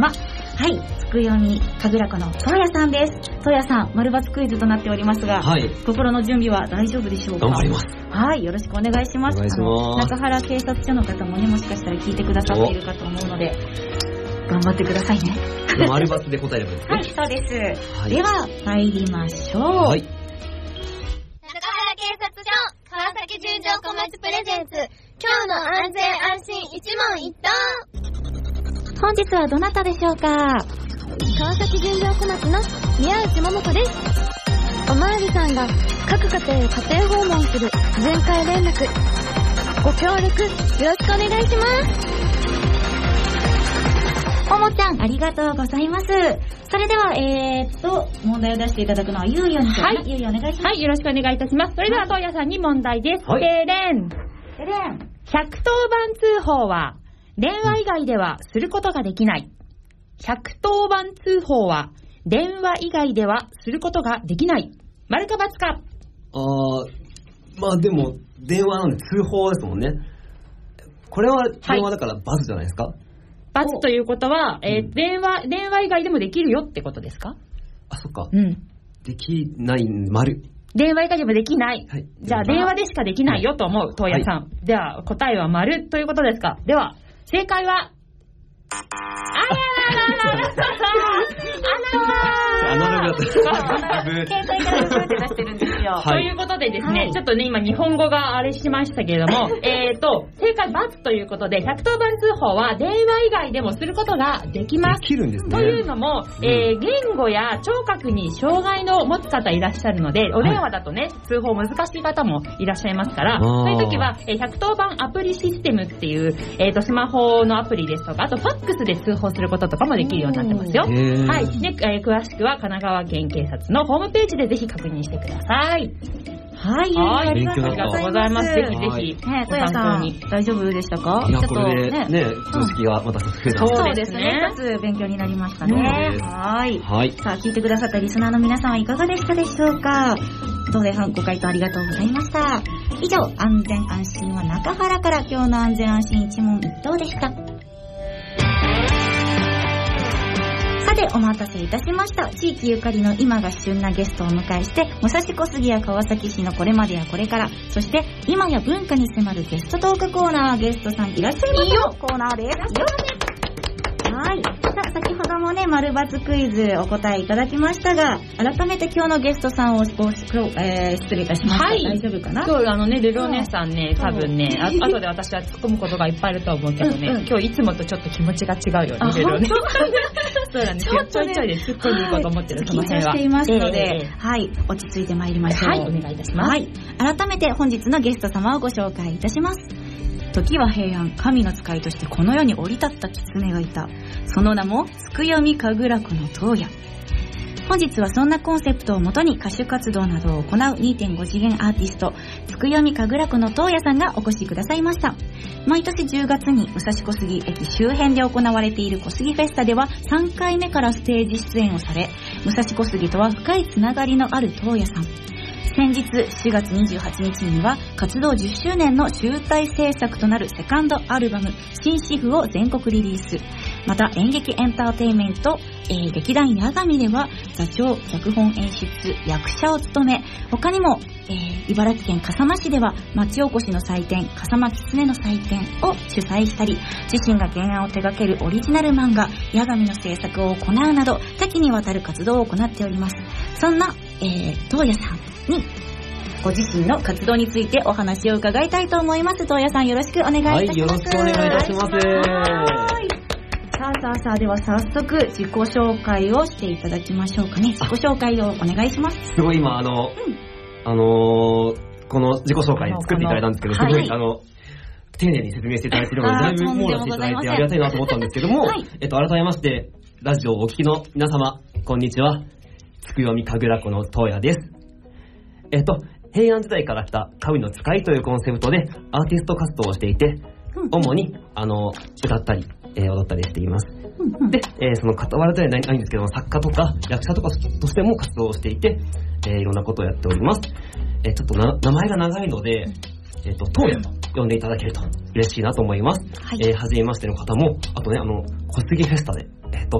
はい、つくよみ神楽子のとうやさんです。とうやさん、丸×クイズとなっておりますが、はい、心の準備は大丈夫でしょうか？ 頑張ります。 はい、よろしくお願いします。 お願いします。 中原警察署の方もね、もしかしたら聞いてくださっているかと思うので、頑張ってくださいね。 丸×で答えればいいですね。 はい、そうです。はい、では、参りましょう。はい。 中原警察署、川崎純情小町プレゼンツ、今日の安全安心一問一答。 本日はどなたでしょうか？ 川崎純情小町の宮内桃子です。おまわりさんが各家庭を家庭訪問する全会連絡、ご協力よろしくお願いします。 ももちゃん、ありがとうございます。それでは、えーっと、問題を出していただくのはゆうよにしようかな。はい、ゆうよお願いします。 はい、よろしくお願いいたします。それでは、とうやさんに問題です。はい、えー、レン。 レン。 ひゃくとおばん通報は、電話以外ではすることができない。ひゃくとおばん通報は、電話以外ではすることができない。丸か×か。 あー、まあでも、電話なんで通報ですもんね。これは電話だから×じゃないですか？ ×ということは、えー、電話、電話以外でもできるよってことですか？ あ、そっか。 うん。 できない、丸。 電話以外でもできない。はい。じゃあ、電話でしかできないよと思う、とうやさん。はい、では、答えは丸ということですか？では、正解は、あららららららアナログだった。 携帯からブーって出してるんですよ。 ということでですね、はい、ちょっとね、今日本語があれしましたけれども、えーと、正解×ということで、ひゃくとおばん通報は電話以外でもすることができます。 できるんですね。 というのも、うん、えー、言語や聴覚に障害の持つ方いらっしゃるので、お電話だとね、通報難しい方もいらっしゃいますから、そういう時は、ひゃくとおばんアプリシステムっていう、えーと、スマホのアプリですとか、あとファックスで通報することとかもできるようになってますよ。はい。ね、えー、詳しくは神奈川県警察のホームページでぜひ確認してください。 はい、 はい、ありがとうございます。ぜひぜひ。 ね、とやさん、大丈夫でしたか？ いや、これでね、常識がまた増えた。 そうですね。一つ勉強になりましたね。はい。 はい。 さあ、聞いてくださったリスナーの皆さんはいかがでしたでしょうか？東大班ご回答ありがとうございました。以上、安全安心は中原から今日の安全安心一問一答でした。さて、お待たせいたしました。地域ゆかりの今が旬なゲストをお迎えして、武蔵小杉や川崎市のこれまでやこれから、そして今や文化に迫るゲストトークコーナー、ゲストさんいらっしゃいますよコーナーです。よはい。さあ、先ほどもね、丸×クイズお答えいただきましたが、改めて今日のゲストさんを、えー、失礼いたしました。はい。大丈夫かな？ 今日あのね、ルルお姉さんね、多分ね、あ後で私は突っ込むことがいっぱいあると思うけどね、うんうん、今日いつもとちょっと気持ちが違うよね、ルルお姉さん。そうなんですよ。ちょいちょいで突っ込んでいこうと思ってる、その辺は。 緊張していますので、えー、はい、落ち着いてまいりましょう。 はい、お願いいたします。 はい。改めて本日のゲスト様をご紹介いたします。時は平安、神の使いとしてこの世に降り立った狐がいた。その名も、つくよみ神楽子のとうや。本日はそんなコンセプトをもとに歌手活動などを行う にてんご 次元アーティスト、つくよみ神楽子のとうやさんがお越しくださいました。毎年じゅうがつに武蔵小杉駅周辺で行われている小杉フェスタではさんかいめからステージ出演をされ、武蔵小杉とは深いつながりのあるとうやさん。先日しがつにじゅうはちにちには活動じゅっしゅうねんの集大制作となるセカンドアルバム新四符を全国リリース。また演劇エンターテインメント、えー、劇団八神では座長、脚本演出、役者を務め、他にも、えー、茨城県笠間市では町おこしの祭典、笠間きつねの祭典を主催したり、自身が原案を手掛けるオリジナル漫画八神の制作を行うなど多岐にわたる活動を行っております。そんな、えー、とうやさんにご自身の活動についてお話を伺いたいと思います。とうやさん、よろしくお願いいたします。 はい、よろしくお願いいたします。 はい。さあさあさあ、では早速自己紹介をしていただきましょうかね。自己紹介をお願いします。 すごい今あの、うん、あのー、この自己紹介作っていただいたんですけど、すごい、はい、あの丁寧に説明していただいているので、だいぶ網羅していただいてありがたいなと思ったんですけども、はい、えっと改めましてラジオをお聞きの皆様、こんにちは。つくよみ神楽子のとうやです。えっと平安時代から来た神の使いというコンセプトでアーティスト活動をしていて、うん、主にあの歌ったり、えー、踊ったりしています。うんうん、で、えー、その傍らではないんですけども、作家とか役者とかとしても活動をしていて、えー、いろんなことをやっております。えー、ちょっとな名前が長いので、えっととうやと呼んでいただけると嬉しいなと思います。はい、えー、初めましての方も、あとね、あの小杉フェスタでえっと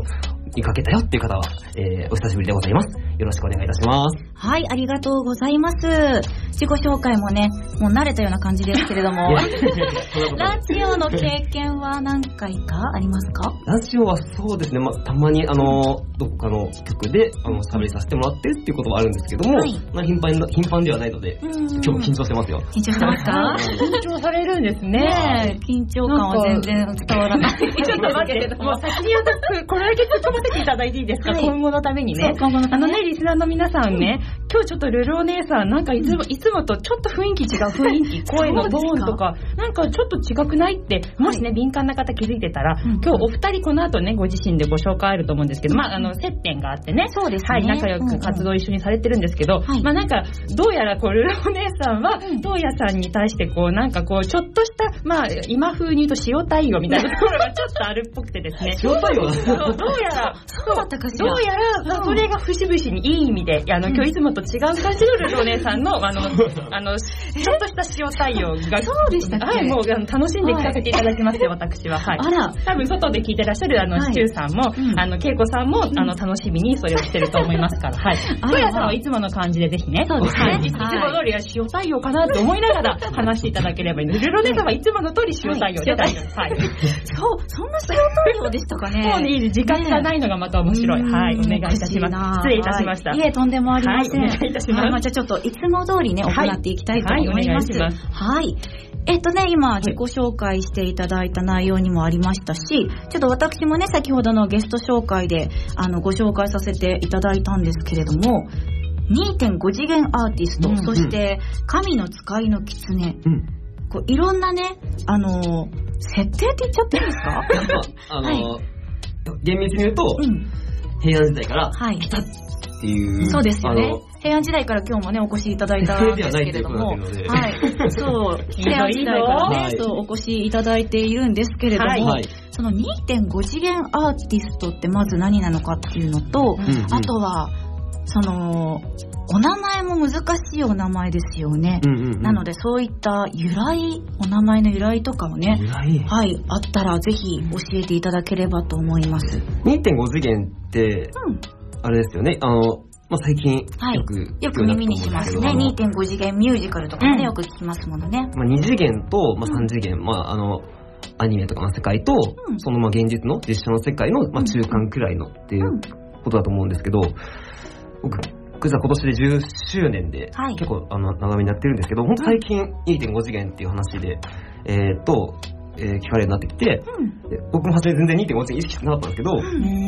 見かけたよっていう方は、えー、お久しぶりでございます。よろしくお願いいたします。 はい、ありがとうございます。自己紹介もね、もう慣れたような感じですけれども、ラジオの経験は何回かありますか？ ラジオはそうですね、まあ、たまにあのどこかの曲であの喋りさせてもらってっていうことはあるんですけども、はい、まあ、頻繁頻繁ではないので、今日緊張してますよ。 緊張してますか？ 緊張されるんですね。 ね、緊張感は全然伝わらない。ちょっと待って、 もう先に私これだけ突っ込ませていただいていいですか？はい、今後のためにね。今後のためにあのね、リスナーの皆さんね、今日ちょっとルルお姉さんなんかいつも、うん、いつもとちょっと雰囲気違う雰囲気、声のトーンとかなんかちょっと違くないって、もしね、はい、敏感な方気づいてたら、うん、今日お二人この後ねご自身でご紹介あると思うんですけど、まああの接点があってね、 そうですね、 はい、仲良く活動一緒にされてるんですけど、うんうん、まあなんかどうやらこうルルお姉さんはトーヤさんに対してこうなんかこうちょっとしたまあ今風に言うと塩対応みたいなところがちょっとあるっぽくてですね。 塩対応そうどうやらそうだったかしら。 どうやらそれが節々にいい意味で、あの今日いつもと違う感じのルルお姉さんのあのあのちょっとした塩対応がそうでしたっけ？ はい、もう楽しんで聞かせていただきますよ、はい、私は。はい。 あら、 多分外で聞いてらっしゃるあのシチューさんも、はい、あの恵子さんも、うん、あの楽しみにそれをしてると思いますから、はい。トヤさんはいつもの感じでぜひね、 そうですね。 はい、いつも通りは塩対応かなと思いながら話していただければいいので、ルルお姉さんはいつもの通り塩対応で大丈夫です。はい。 そう、そんな塩対応でしたかね。 もうね、時間がないのがまた面白い。はい、お願いいたします。失礼いたしました。 いえ、とんでもありません。 はい、お願いいたします。 まあ、じゃあちょっといつも通りね、行っていきたいと思います。はい、はい。えっとね、今自己紹介していただいた内容にもありましたし、ちょっと私もね、先ほどのゲスト紹介であのご紹介させていただいたんですけれども、にてんご 次元アーティスト、うんうん、そして神の使いの狐、うん、こういろんなね、あの設定って言っちゃっていいですか？ あの、はい、厳密に言うと、うん、平安時代から来たっていう、はい、 そうですよね。平安時代から今日もねお越しいただいたんですけれども、はい、そう平安時代からね、はい、そうお越しいただいているんですけれども、はい、その にてんご 次元アーティストってまず何なのかっていうのと、うんうん、あとはそのお名前も難しいお名前ですよね、うんうんうん、なのでそういった由来、お名前の由来とかをね、はい、あったらぜひ教えていただければと思います。 にてんご 次元って、うん、あれですよね、あのまあ、最近よく、はい、 よく耳にしますね。 にてんご 次元ミュージカルとかもね、うん、よく聞きますものね。 まあ、に次元と、まあ、さん次元、うん、まああのアニメとかの世界と、うん、そのまあ現実の実写の世界の、まあ、中間くらいのっていうことだと思うんですけど、僕実は今年でじゅっしゅうねんで、はい、結構あの長めになってるんですけど、本当最近 にてんご 次元っていう話で、えー、っとえー、聞かれるようになってきて、うん、で僕も初め全然 にてんご 次元意識してなかったんですけど、うん、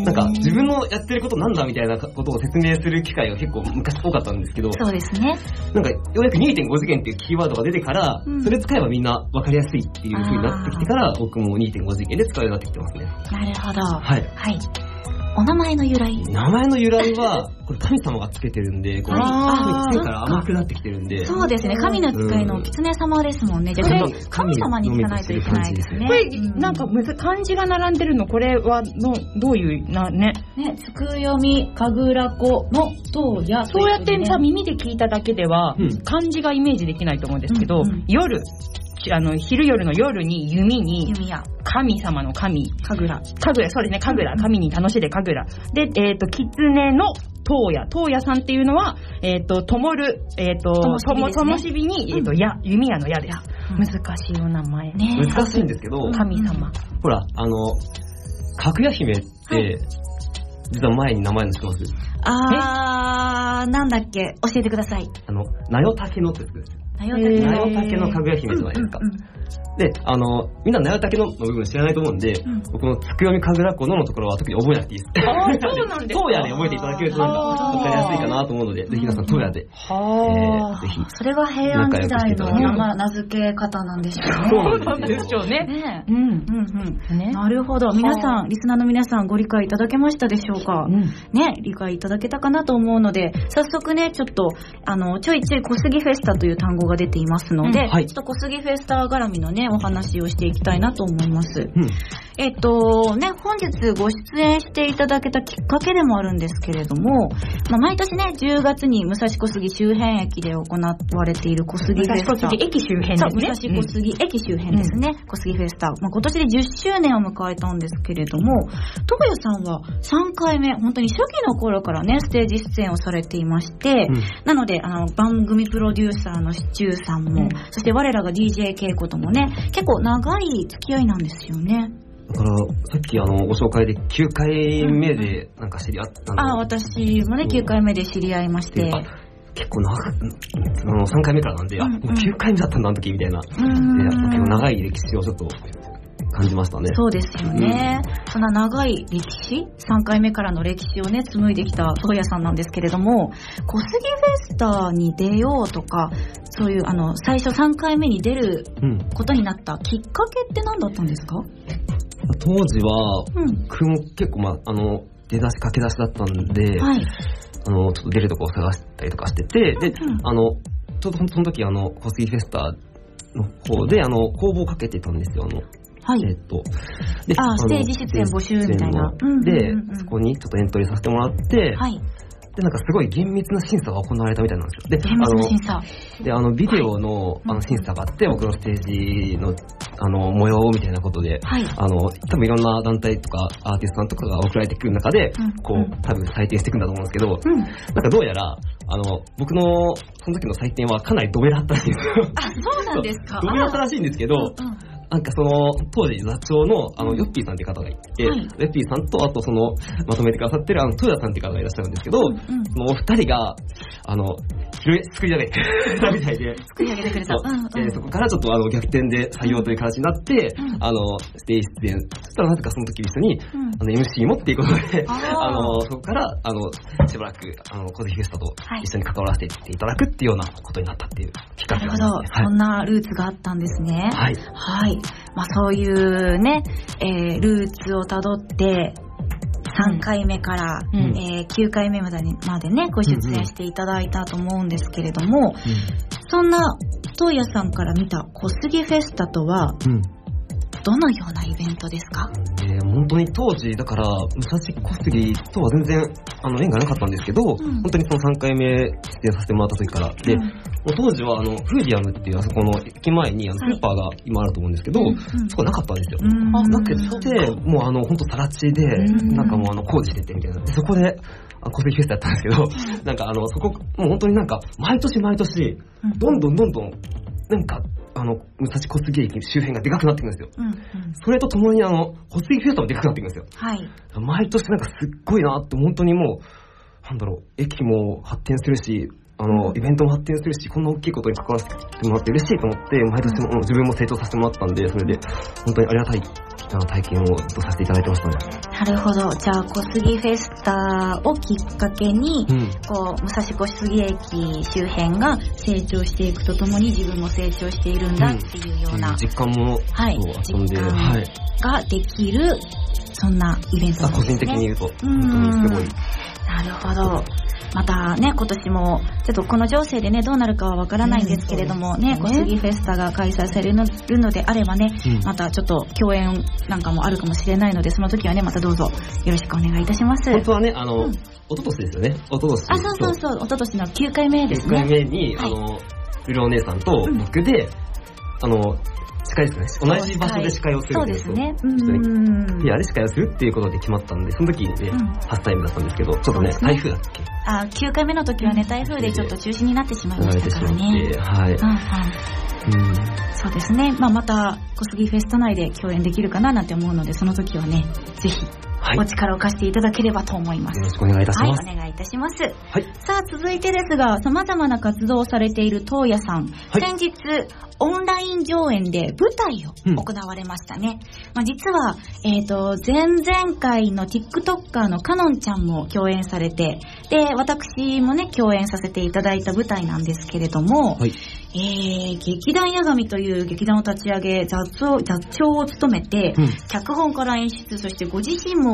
なんか自分のやってることなんだみたいなことを説明する機会が結構昔多かったんですけど、 そうですね。 なんかようやく にてんご 次元っていうキーワードが出てから、うん、それ使えばみんな分かりやすいっていう風になってきてから、僕も にてんご 次元で使えるようになってきてますね。 なるほど。 はい。 はい。お名前の由来名前の由来はこれ神様がつけてるんで、こうつけから甘くなってきてるんで、 そうですね、神の使いの狐様ですもんね。じゃあちょっと神様につかないといけないですね。 これなんかむず漢字が並んでるの、これはのどういうなねね、つくよみかぐらこのとうや、 そうやってさ耳で聞いただけでは、うん、漢字がイメージできないと思うんですけど、うんうん、夜あの昼夜の夜に弓に弓や神様の神神楽神楽、そうですね、神楽、神に楽しで神楽で、えっ、ー、と狐の燈夜、燈夜さんっていうのはえっ、ー、と灯るえっ、ー、と灯火に、えーと、や弓矢の矢です、うん、難しいお名前ね。難しいんですけど、 神様、 ほらあのかぐや姫って、はい、実は前に名前の知ってます？ あー、なんだっけ、教えてください。 あのなよたけのってやつです。 なよたけの、 なよたけのかぐや姫じゃないですか、うんうんうん、で、あのみんななよたけのの部分知らないと思うんで、うん、僕のつくよみかぐらこののところは特に覚えなくていいです。 あー、そうなんですか。 とうやで覚えていただけるとなんか分かりやすいかなと思うので、ぜひ皆さんとうやで、 はー、えー、ぜひそれが平安時代の名, 名付け方なんでしょうね。 そうなんでしょうね。ね、うんうんうん、ね、 なるほど。皆さん、リスナーの皆さんご理解いただけましたでしょうか、うん、ね、理解いただけたかなと思うので、早速ね、ちょっとあのちょいちょい小杉フェスタという単語がが出ていますので、 うんはい、 ちょっと小杉フェスタ絡みのね、お話をしていきたいなと思います。うん、えっとね、本日ご出演していただけたきっかけでもあるんですけれども、まあ、毎年ね、じゅうがつに武蔵小杉周辺駅で行われている小杉フェスタ。 武蔵小杉駅周辺ですね。 武蔵小杉駅周辺ですね。うん、小杉フェスタ。まあ、今年でじゅっしゅうねんを迎えたんですけれども、トモヤさんはさんかいめ、本当に初期の頃からね、ステージ出演をされていまして、うん、なので、あの、番組プロデューサーのシチューさんも、うん、そして我らが ディージェー ケイコともね、結構長い付き合いなんですよね。 だから、さっきあの、ご紹介できゅうかいめでなんか知り合ったんで、 あ、私もね、きゅうかいめで知り合いまして。 結構長い、あの、さんかいめからなんで、うんうん、あ、もうきゅうかいめだったんだ、あの時みたいな。で、結構長い歴史をちょっと感じましたね。 そうですよね。うん、そんな長い歴史、さんかいめからの歴史をね、紡いできたトヤさんなんですけれども、小杉フェスタに出ようとか、そういう、あの、最初さんかいめに出ることになったきっかけって何だったんですか？ 当時は、うん、僕も結構、まあ、あの、出だし、駆け出しだったんで、はい、あの、ちょっと出るとこを探したりとかしてて、で、うん、あの、ちょうどその時、あの、小杉フェスタの方で、あの、公募をかけてたんですよ、あの、 はい。 えっと、 で、あ、ステージ出演募集みたいな。 で、そこにちょっとエントリーさせてもらって、はい。で、なんかすごい厳密な審査が行われたみたいなんですよ。で、 厳密な審査。 で、あの、ビデオの、あの、審査があって、僕のステージの、あの、模様みたいなことで、はい。あの、多分いろんな団体とか、アーティストさんとかが送られてくる中で、こう、多分採点していくんだと思うんですけど、なんかどうやら、あの、僕の、その時の採点はかなりドベラだったらしいんですよ。 あ、そうなんですか。 ドベラだったらしいんですけど、なんかその、当時座長の、あの、ヨッピーさんって方がいて、はい、ヨッピーさんと、あとその、まとめてくださってる、あの、トヨタさんって方がいらっしゃるんですけど、うんうん、そのお二人が、あの、作り上げてくれたみたいで、 作り上げてくれた。 うんうん、でそこからちょっとあの、逆転で採用という形になって、うん、あの、ステージ出演。そしたらなぜかその時一緒に、うん、あの、エムシー もっていうことで、あの、そこから、あの、しばらく、あの、小関フェスタと一緒に関わらせていただくっていうようなことになったっていうきっかけがありますね。 なるほど。そんなルーツがあったんですね。 はい。 はい。まあそういうね、えー、ルーツをたどって、さんかいめから、うん、えー、きゅうかいめまでね、ご出演していただいたと思うんですけれども、うん、そんな、トーヤさんから見た小杉フェスタとは、うん、どのようなイベントですか？ えー、本当に当時、だから、武蔵小杉とは全然、あの、縁がなかったんですけど、うん、本当にそのさんかいめ出演させてもらった時から、で、うん、もう当時は、あの、フーディアムっていうあそこの駅前に、あの、スーパーが今あると思うんですけど、はい、そこなかったんですよ。うん、なくて、もうあの、本当さら地で、なんかもうあの、工事しててみたいな。で、そこで、小杉フェスタやったんですけど、なんかあの、そこ、もう本当になんか、毎年毎年、どんどんどんどん、なんか、あの、武蔵小杉駅周辺がでかくなっていくんですよ。うんうん、それとともにあの、小杉フェスタもでかくなっていくんですよ。はい。毎年なんかすっごいなって、本当にもう、なんだろう、駅も発展するし、あの、イベントも発展するし、こんな大きいことに関わらせてもらって嬉しいと思って、毎年も自分も成長させてもらったんで、それで、本当にありがたい体験をずっとさせていただいてましたね。 なるほど。じゃあ、小杉フェスタをきっかけに、うん、こう、武蔵小杉駅周辺が成長していくとともに自分も成長しているんだっていうような、うん、 実感も、 はい、実感ができる、そんなイベントなんですね。 個人的に言うと、本当にすごい。 なるほど。またね、今年も、ちょっとこの情勢でね、どうなるかはわからないんですけれども、うん、ね、小杉フェスタが開催されるのであればね、うん、またちょっと共演なんかもあるかもしれないので、その時はね、またどうぞよろしくお願いいたします。 本当はね、あの、うん、一昨年ですよね、一昨年。 あ、そうそうそう、一昨年のきゅうかいめですね。 きゅうかいめに、あの、うるお姉さんと僕で、あの、司会ですね。同じ場所で司会をする。 そうですね。 うん。ペアで司会をするっていうことで決まったんで、その時で初タイムだったんですけど、ちょっとね、台風だっけ？ あ、きゅうかいめの時はね、台風でちょっと中止になってしまいましたからね。 はい。 うん。そうですね。まあまた、小杉フェスタ内で共演できるかななんて思うので、その時はね、ぜひ、お力を貸していただければと思います。 よろしくお願いいたします。 はい、お願いいたします。 はい。 さあ、続いてですが、様々な活動をされているトーヤさん。はい、先日、オンライン上演で舞台を行われましたね。うん、まあ、実は、えっと、前々回の TikToker のかのんちゃんも共演されて、で、私もね、共演させていただいた舞台なんですけれども、はい、えー、劇団八神という劇団を立ち上げ、座長、座長を務めて、うん、脚本から演出、そしてご自身も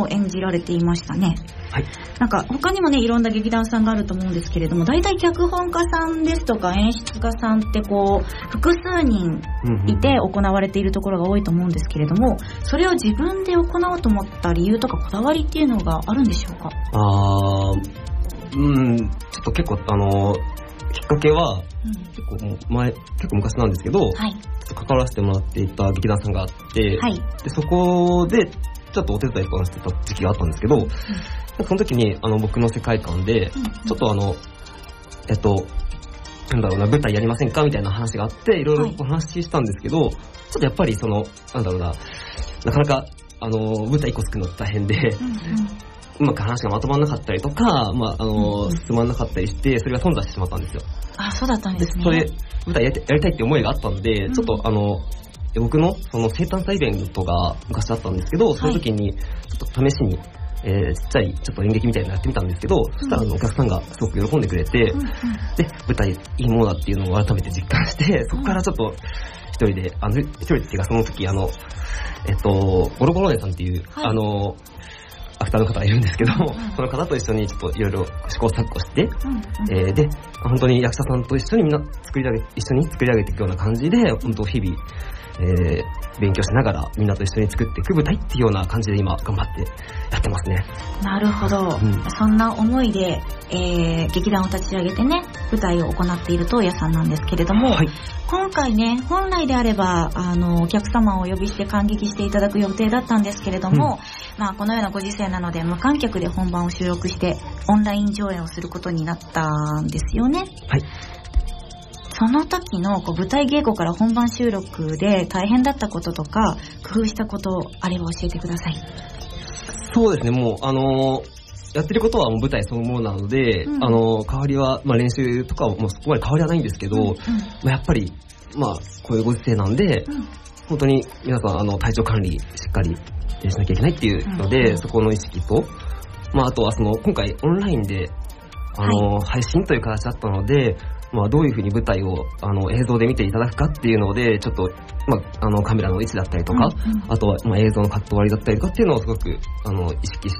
演じられていましたね。 はい。 なんか他にもねいろんな劇団さんがあると思うんですけれども、大体脚本家さんですとか演出家さんってこう複数人いて行われているところが多いと思うんですけれども、それを自分で行おうと思った理由とかこだわりっていうのがあるんでしょうか？ あー、うん、ちょっと結構あのきっかけは、うん、結構もう前結構昔なんですけど、はい、ちょっと関わらせてもらっていた劇団さんがあって、はい、でそこでちょっとお手伝いとかしてた時期があったんですけど、うん、その時にあの僕の世界観で、うん、ちょっとあのえっとなんだろうな、舞台やりませんかみたいな話があっていろいろお話ししたんですけど、はい、ちょっとやっぱりそのなんだろうな、なかなかあの舞台いっこ作るの大変で、うんうん、うまく話がまとまらなかったりとか、まああのうん、進まなかったりしてそれが頓挫してしまったんですよ。 あ、そうだったんですね。 でそれ舞台やりたい、やりたいって思いがあったんで、うん、ちょっとあの僕のその生誕祭イベントが昔あったんですけど、その時にちょっと試しに、えー、ちっちゃいちょっと演劇みたいなのやってみたんですけど、うん、そしたらあのお客さんがすごく喜んでくれて、うんうん、で舞台いいものだっていうのを改めて実感して、そこからちょっと一人で、あの一人っていうかその時あのえっとゴロゴロネさんっていう、はい、あのアフターの方がいるんですけど、うんうん、その方と一緒にちょっといろいろ試行錯誤して、うんうん、えー、で本当に役者さんと一緒にみんな作り上げ一緒に作り上げていくような感じで、本当日々、えー、勉強しながらみんなと一緒に作っていく舞台っていうような感じで今頑張ってやってますね。 なるほど、うん、そんな思いで、えー、劇団を立ち上げてね舞台を行っている東野さんなんですけれども、はい、今回ね本来であればあのお客様をお呼びして感激していただく予定だったんですけれども、うん、まあ、このようなご時世なので無観客で本番を収録してオンライン上演をすることになったんですよね。 はい。 その時のこう舞台稽古から本番収録で大変だったこととか工夫したことあれば教えてください。 そうですね、もうあのー、やってることはもう舞台そのものなので、うん、あのー、変わりは、まあ、練習とかはもうそこまで変わりはないんですけど、うんうん、まあ、やっぱり、まあ、こういうご時世なんで、うん、本当に皆さんあの体調管理しっかりしなきゃいけないっていうので、うんうん、そこの意識と、まあ、あとはその今回オンラインで、あのーはい、配信という形だったので、まあ、どういう風に舞台をあの映像で見ていただくかっていうのでちょっと、まあ、あのカメラの位置だったりとか、うんうん、あとは、まあ、映像のカット割りだったりとかっていうのをすごくあの意識して、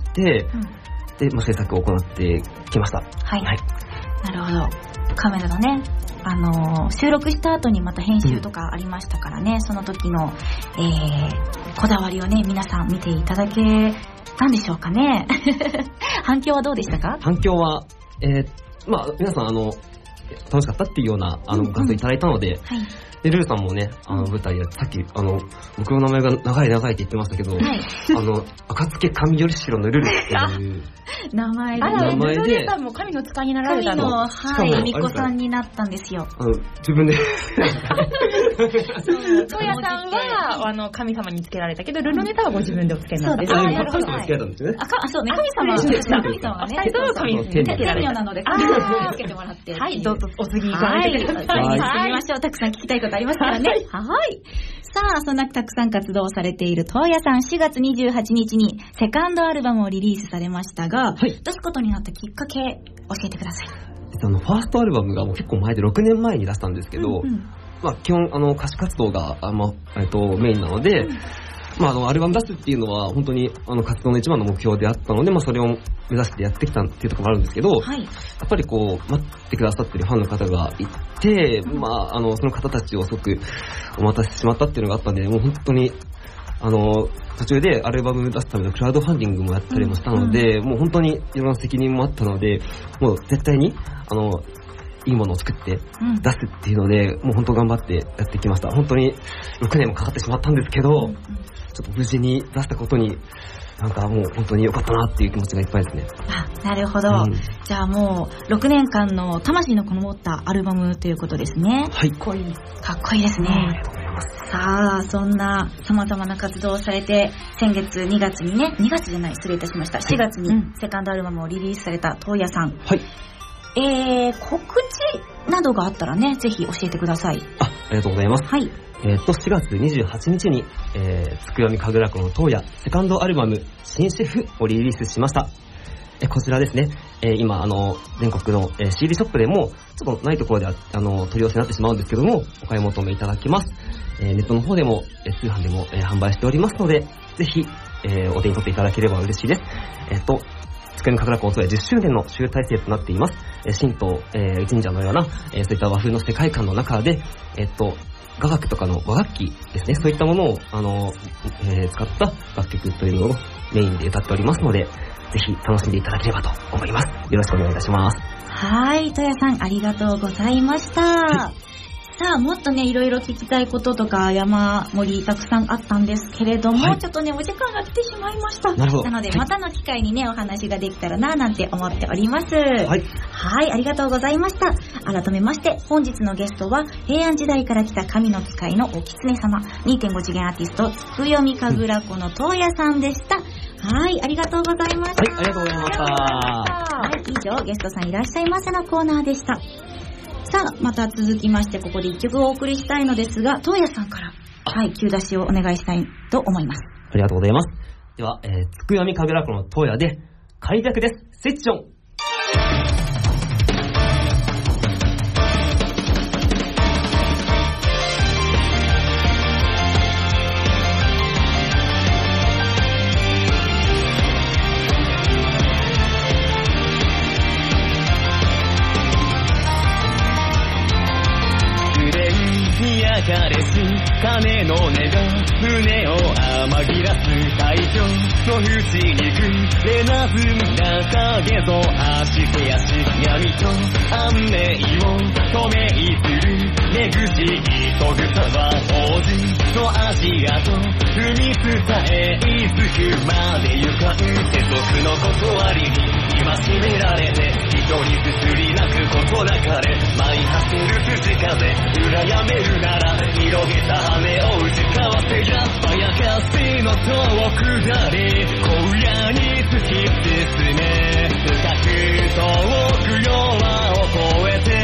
うん、で、まあ、制作を行ってきました。 はい、はい、なるほど。カメラのね、あのー、収録した後にまた編集とかありましたからね、うん、その時の、えー、こだわりをね皆さん見ていただけたんでしょうかね。反響はどうでしたか？ 反響は、えー、まあ皆さんあの楽しかったっていうようなあのご感想いただいたので、うんうん、はい、でルーさんもねあの舞台やさっきあの僕の名前が長い長いって言ってましたけど、はい、あの暁上頼代のルルっていう名前で名前でルルさんも神の使いになられたの。 神のはい巫女さんになったんですよ。 あの自分でトヤさんはあの神様につけられたけどルルネタはご自分でおつけになった。 そうです。 あ、なるほど。神様につけられたんですね。 あ、そうね、神様は神様はね、 二人とも神様につけられた。 なので神様につけてもらって、 はい、どうぞお次行かれてください。 はい、行ってみましょう。たくさん聞きたいことありますからね。はい。さあ、そんなたくさん活動されている東野さん、しがつにじゅうはちにちにセカンドアルバムをリリースされましたが、はい、出すことになったきっかけ教えてください。 あのファーストアルバムがもう結構前でろくねんまえに出したんですけど、うんうん、まあ、基本あの歌手活動があ、まあえっと、メインなので、うん、まあ、あのアルバム出すっていうのは本当にあの活動の一番の目標であったので、まあ、それを目指してやってきたっていうところもあるんですけど、はい、やっぱりこう待ってくださってるファンの方がいて、うん、まあ、あのその方たちをすごくお待たせしてしまったっていうのがあったんで、もう本当にあの途中でアルバム出すためのクラウドファンディングもやったりもしたので、うんうん、もう本当にいろんな責任もあったので、もう絶対にあのいいものを作って出すっていうので、うん、もう本当頑張ってやってきました。本当にろくねんもかかってしまったんですけど、うんうん、ちょっと無事に出したことになんかもう本当に良かったなっていう気持ちがいっぱいですね。 あ、なるほど、うん、じゃあもうろくねんかんの魂のこもったアルバムということですね。 はい、 かっこいい、かっこいいですね。ありがとうございます。さあ、そんな様々な活動をされて、先月にがつにね、にがつじゃない、失礼いたしました、しがつにセカンドアルバムをリリースされた東野さん。 はい。 えー、告知などがあったらね、ぜひ教えてください。 あ、ありがとうございます。 はい。 えー、としがつにじゅうはちにちに、えー、つくよみ神楽湖の東野セカンドアルバム新シェフをリリースしました。えー、こちらですね、えー、今あの全国の、えー、シーディー ショップでもちょっとないところではあの取り寄せになってしまうんですけども、お買い求めいただけます。えー、ネットの方でも、えー、通販でも、えー、販売しておりますので、ぜひえー、お手に取っていただければ嬉しいです。えっと、つくよみ神楽お通夜じゅっしゅうねんの集大成となっています。えー、神道、えー、神社のような、えー、そういった和風の世界観の中で、えっと、雅楽とかの和楽器ですね、そういったものを、あの、えー、使った楽曲というのをメインで歌っておりますので、ぜひ楽しんでいただければと思います。よろしくお願いいたします。 はい、とやさんありがとうございました。はい、さあ、もっとね、いろいろ聞きたいこととか山盛りたくさんあったんですけれども、はい、ちょっとね、お時間が来てしまいました。 なるほど。 なので、またの機会にね、お話ができたらな、なんて思っております。はい。 はい、 ありがとうございました。改めまして、本日のゲストは、平安時代から来た神の使いのお狐様、にてんご 次元アーティスト、つくよみ神楽子の東野さんでした。はい、ありがとうございました。 はい、ありがとうございました。 はい、以上、ゲストさんいらっしゃいませのコーナーでした。さあ、また続きまして、ここで一曲をお送りしたいのですが、東野さんから、はい、急出しをお願いしたいと思います。 ありがとうございます。では、えー、つくよみ神楽子の東野で、開脚です。スイッチオン。 鐘の音が胸を甘ぎらす太陽の縁にくれなずんだ影ぞ走って足闇と安寧を止めいする目ぐし急ぐさは王子の足跡踏み伝えいつくまで行かん世俗の断りに今しめられて一人すすり泣くことなかれ舞い果てる土風羨めるなら広げた羽を打ち交わせやまやかしの遠くだれ荒野に突き進め深く遠く夜を越えて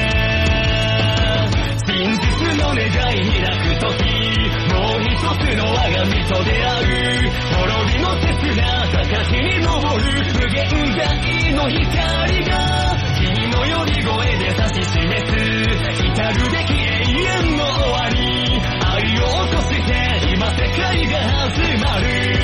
真実の願い開くときもう一つの我が身と出会う滅びの切な高きに昇る無限大の光が君の呼び声で指し示す至るべき永遠の終わり愛を起こして今世界が始まる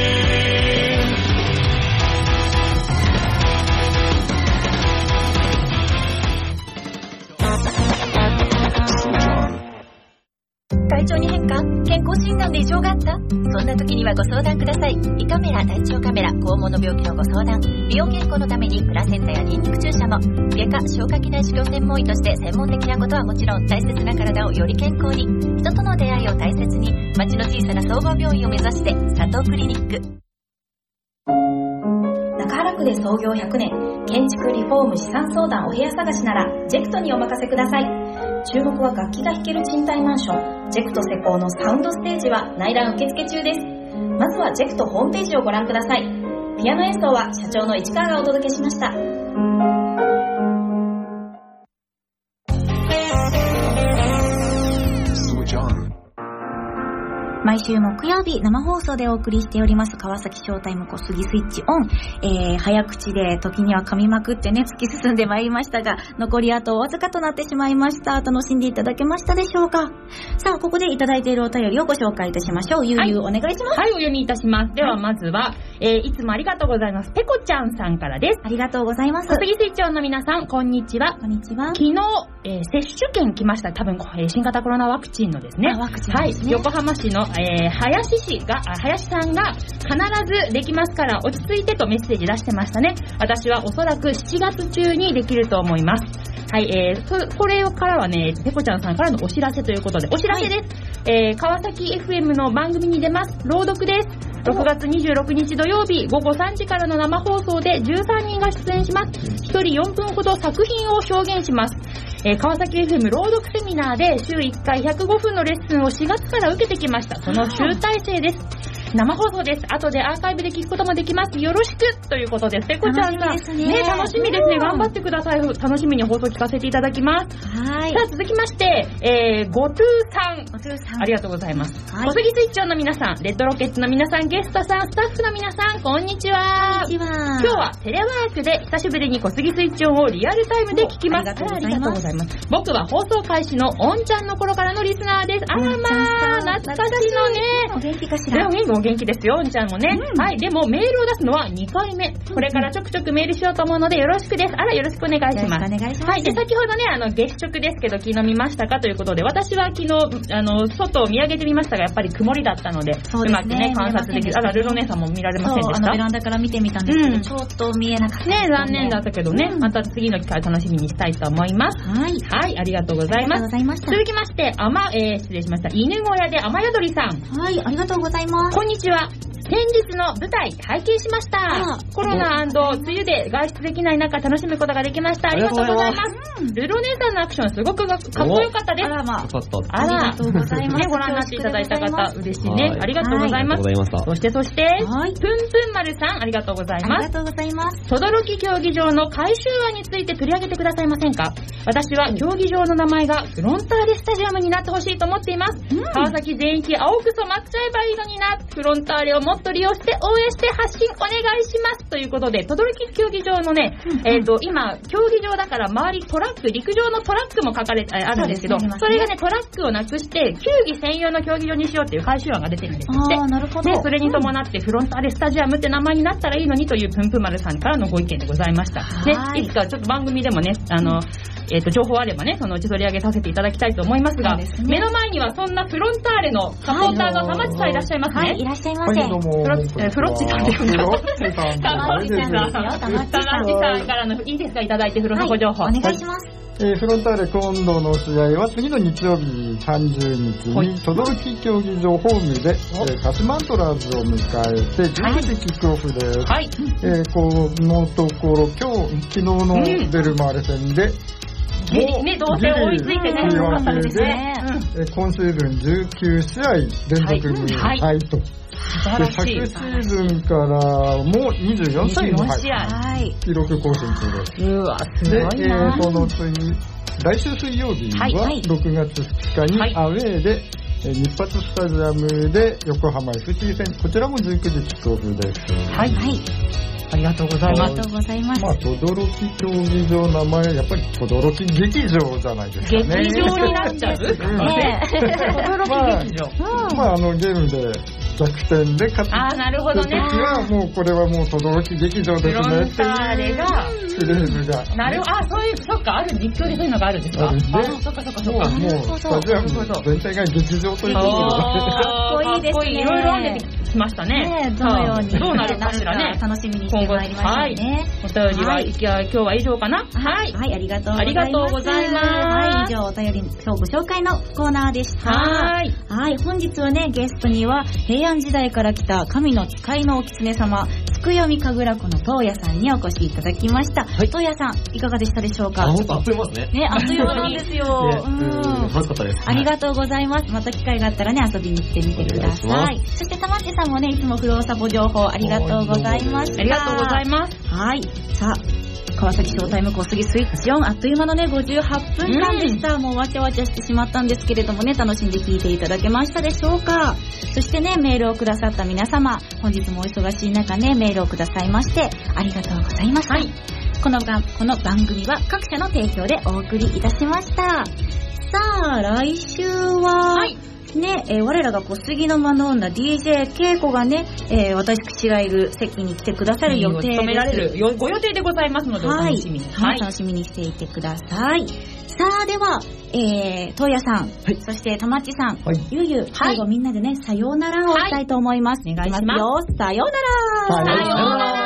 体調に変化？健康診断で異常があった？そんな時にはご相談ください。胃カメラ、大腸カメラ、肛門の病気のご相談、美容健康のためにプラセンタやニンニク注射も、外科、消化器内視鏡専門医として専門的なことはもちろん大切な体をより健康に、人との出会いを大切に、町の小さな総合病院を目指して佐藤クリニック。 中原区で創業ひゃくねん、建築リフォーム資産相談お部屋探しならジェクトにお任せください。注目は楽器が弾ける賃貸マンションジェクト施工のサウンドステージは内覧受付中です。まずはジェクトホームページをご覧ください。ピアノ演奏は社長の市川がお届けしました。毎週木曜日生放送でお送りしております川崎ショータイム小杉スイッチオン、えー、早口で時には噛みまくってね突き進んでまいりましたが、残りあとわずかとなってしまいました。楽しんでいただけましたでしょうか。さあ、ここでいただいているお便りをご紹介いたしましょう。ゆうゆう、はい、お願いします。 はい、お読みいたします。ではまずは、えー、いつもありがとうございますペコちゃんさんからです。 ありがとうございます。 小杉スイッチオンの皆さん、こんにちは。 こんにちは。 昨日、えー、接種券来ました。多分、えー、新型コロナワクチンのですね。 ワクチンですね。 はい、横浜市の、えー、林市が、林さんが必ずできますから落ち着いてとメッセージ出してましたね。私はおそらくしちがつ中にできると思います。はい、えー、これからはね、ペコちゃんさんからのお知らせということで、お知らせです。はい、えー、川崎 エフエム の番組に出ます。朗読です。ろくがつにじゅうろくにち土曜日午後さんじからの生放送でじゅうさんにんが出演します。ひとりよんぷんほど作品を表現します。えー、川崎 エフエム 朗読セミナーで週いっかいひゃくごふんのレッスンをしがつから受けてきました。その集大成です。生放送です。後でアーカイブで聞くこともできます。よろしくということです。ペコちゃんさん、楽しみですね。ね、楽しみですね。頑張ってください。楽しみに放送聞かせていただきます。 はい。 さあ、続きまして、えー、ごトゥーさん。 ごトゥーさん。 ありがとうございます。 はい。 小杉スイッチオンの皆さん、レッドロケッツの皆さん、ゲストさん、スタッフの皆さん、こんにちは。 こんにちは。 今日はテレワークで久しぶりに小杉スイッチオンをリアルタイムで聞きます。 ありがとうございます。 僕は放送開始のおんちゃんの頃からのリスナーです。あらまあ、懐かしのね。 お元気かしら。 お元気お元気ですよ、うんちゃんもね。はい、でもメールを出すのはにかいめ。これからちょくちょくメールしようと思うのでよろしくです。あら、よろしくお願いします。 よろしくお願いします。 はい、で、先ほどね、あの、月食ですけど、昨日見ましたかということで、私は昨日、あの、外を見上げてみましたが、やっぱり曇りだったので、うまくね、観察できる。あら、ルロ姉さんも見られませんでした？ そう、あの、ベランダから見てみたんですけど、ちょっと見えなかった。 ね、残念だったけどね、また次の機会楽しみにしたいと思います。 はい。 はい、ありがとうございます。 ありがとうございました。 続きまして、あま、えー、失礼しました。犬小屋で雨宿りさん。 はい、ありがとうございます。 こんにちは。先日の舞台拝見しました。コロナ&梅雨で外出できない中楽しむことができました。ありがとうございます。ルロ姉さんのアクションすごくかっこよかったです。あらまあ。あら、ありがとうございます。ね、ご覧になっていただいた方嬉しいね。ありがとうございます。そしてそして、ぷんぷん丸さんありがとうございます。 ありがとうございます。 等々力競技場の改修案について取り上げてくださいませんか？私は競技場の名前がフロンターレスタジアムになってほしいと思っています。川崎全域青く染まっちゃえばいいのにな。フロンターレをもっと利用して応援して発信お願いしますということで、等々力競技場のね、えっと今競技場だから周りトラック、陸上のトラックも書かれてあるんですけど、それがねトラックをなくして球技専用の競技場にしようっていう改修案が出てるんですって。 ああ、なるほど。 でそれに伴ってフロンターレスタジアムって名前になったらいいのにというぷんぷん丸さんからのご意見でございました。ね、いつかちょっと番組でもね、あのえっと情報あればね、そのうち取り上げさせていただきたいと思いますが、目の前にはそんなフロンターレのサポーターの玉地さんいらっしゃいますね。 はい、いらっしゃいませ。 はい、どうも。 フロッチさんって言うんだ。 フロッチさん。 玉地さん。玉地さんからのいいですか、いただいてフロンタご情報。 お願いします。 えー、フロンターレ今度の試合は次の日曜日さんじゅうにちに等々力競技場ホームで、えー、鹿島アントラーズを迎えてじゅうじキックオフです。はい。えー、このところ今日昨日のベルマーレ戦で、 うんね、同点追いついてね、よかったですね。 うん、今シーズンじゅうきゅうしあい連続無敗と。はいはいで昨シーズンからもにじゅうよんさいの記録更新中です。 うわ、すごいな。 で、えー、その次、来週水曜日はろくがつふつかにアウェーで、えー、日発スタジアムで横浜 エフシー 戦、こちらもじゅうくじキックオフです。 はい。はい。ありがとうございます。 ありがとうございます。 まあ、等々力競技場名前、やっぱり等々力劇場じゃないですかね。 劇場になっちゃうねえ。等々力劇場。まあ、あの、ゲームで、逆転で勝つ。 ああ、なるほどね。 時はもうこれはもう等々力劇場ですねっていう。フロンターレがフレームが。 なるほど。あ、そういう、そっか、ある実況でそういうのがあるんですか。あ、そっかそっかそっか。 もうスタジアム全体が劇場ということで。 かっこいいですね。 いろいろ出てきましたね。 どのようにどうなるかしらね。 楽しみにしてまいりましたね。 お便りは今日は以上かな。はい。 はい、ありがとうございます。 ありがとうございます。 はい、以上お便り今日ご紹介のコーナーでした。 はい。 はい、本日はねゲストには平安時代から来た神の使いのお狐様、つくよみ神楽子の東野さんにお越しいただきました。はい、東野さんいかがでしたでしょうか。 あ、本当あっという間ですね。 ね、あっという間なんですよ。 うん、楽しかったです。 ありがとうございます。また機会があったらね遊びに来てみてください。そしてたまっちさんもねいつもフローサポ情報ありがとうございました。 ありがとうございます。 はい。さあ、川崎ショータイム小杉スイッチオン、あっという間のねごじゅうはっぷんかんでした、うん、もうわちゃわちゃしてしまったんですけれどもね、楽しんで聞いていただけましたでしょうか。そしてねメールをくださった皆様、本日もお忙しい中ねメールをくださいましてありがとうございました、はい、このがこの番組は各社の提供でお送りいたしました。さあ来週は、はいね、えー、我らが小杉の間の女 ディージェー ケイコがね、えー、私がいる席に来てくださる予定です。 務められるご予定でございますので、お楽しみに。 はい、楽しみにしていてください。さあでは、えー、東野さん、はい、そしてたまっちさん、はい、ゆうゆう、最後みんなでね、さようならをしたいと思います。 はい、お願いします。 いきますよ、さようなら。 さようなら。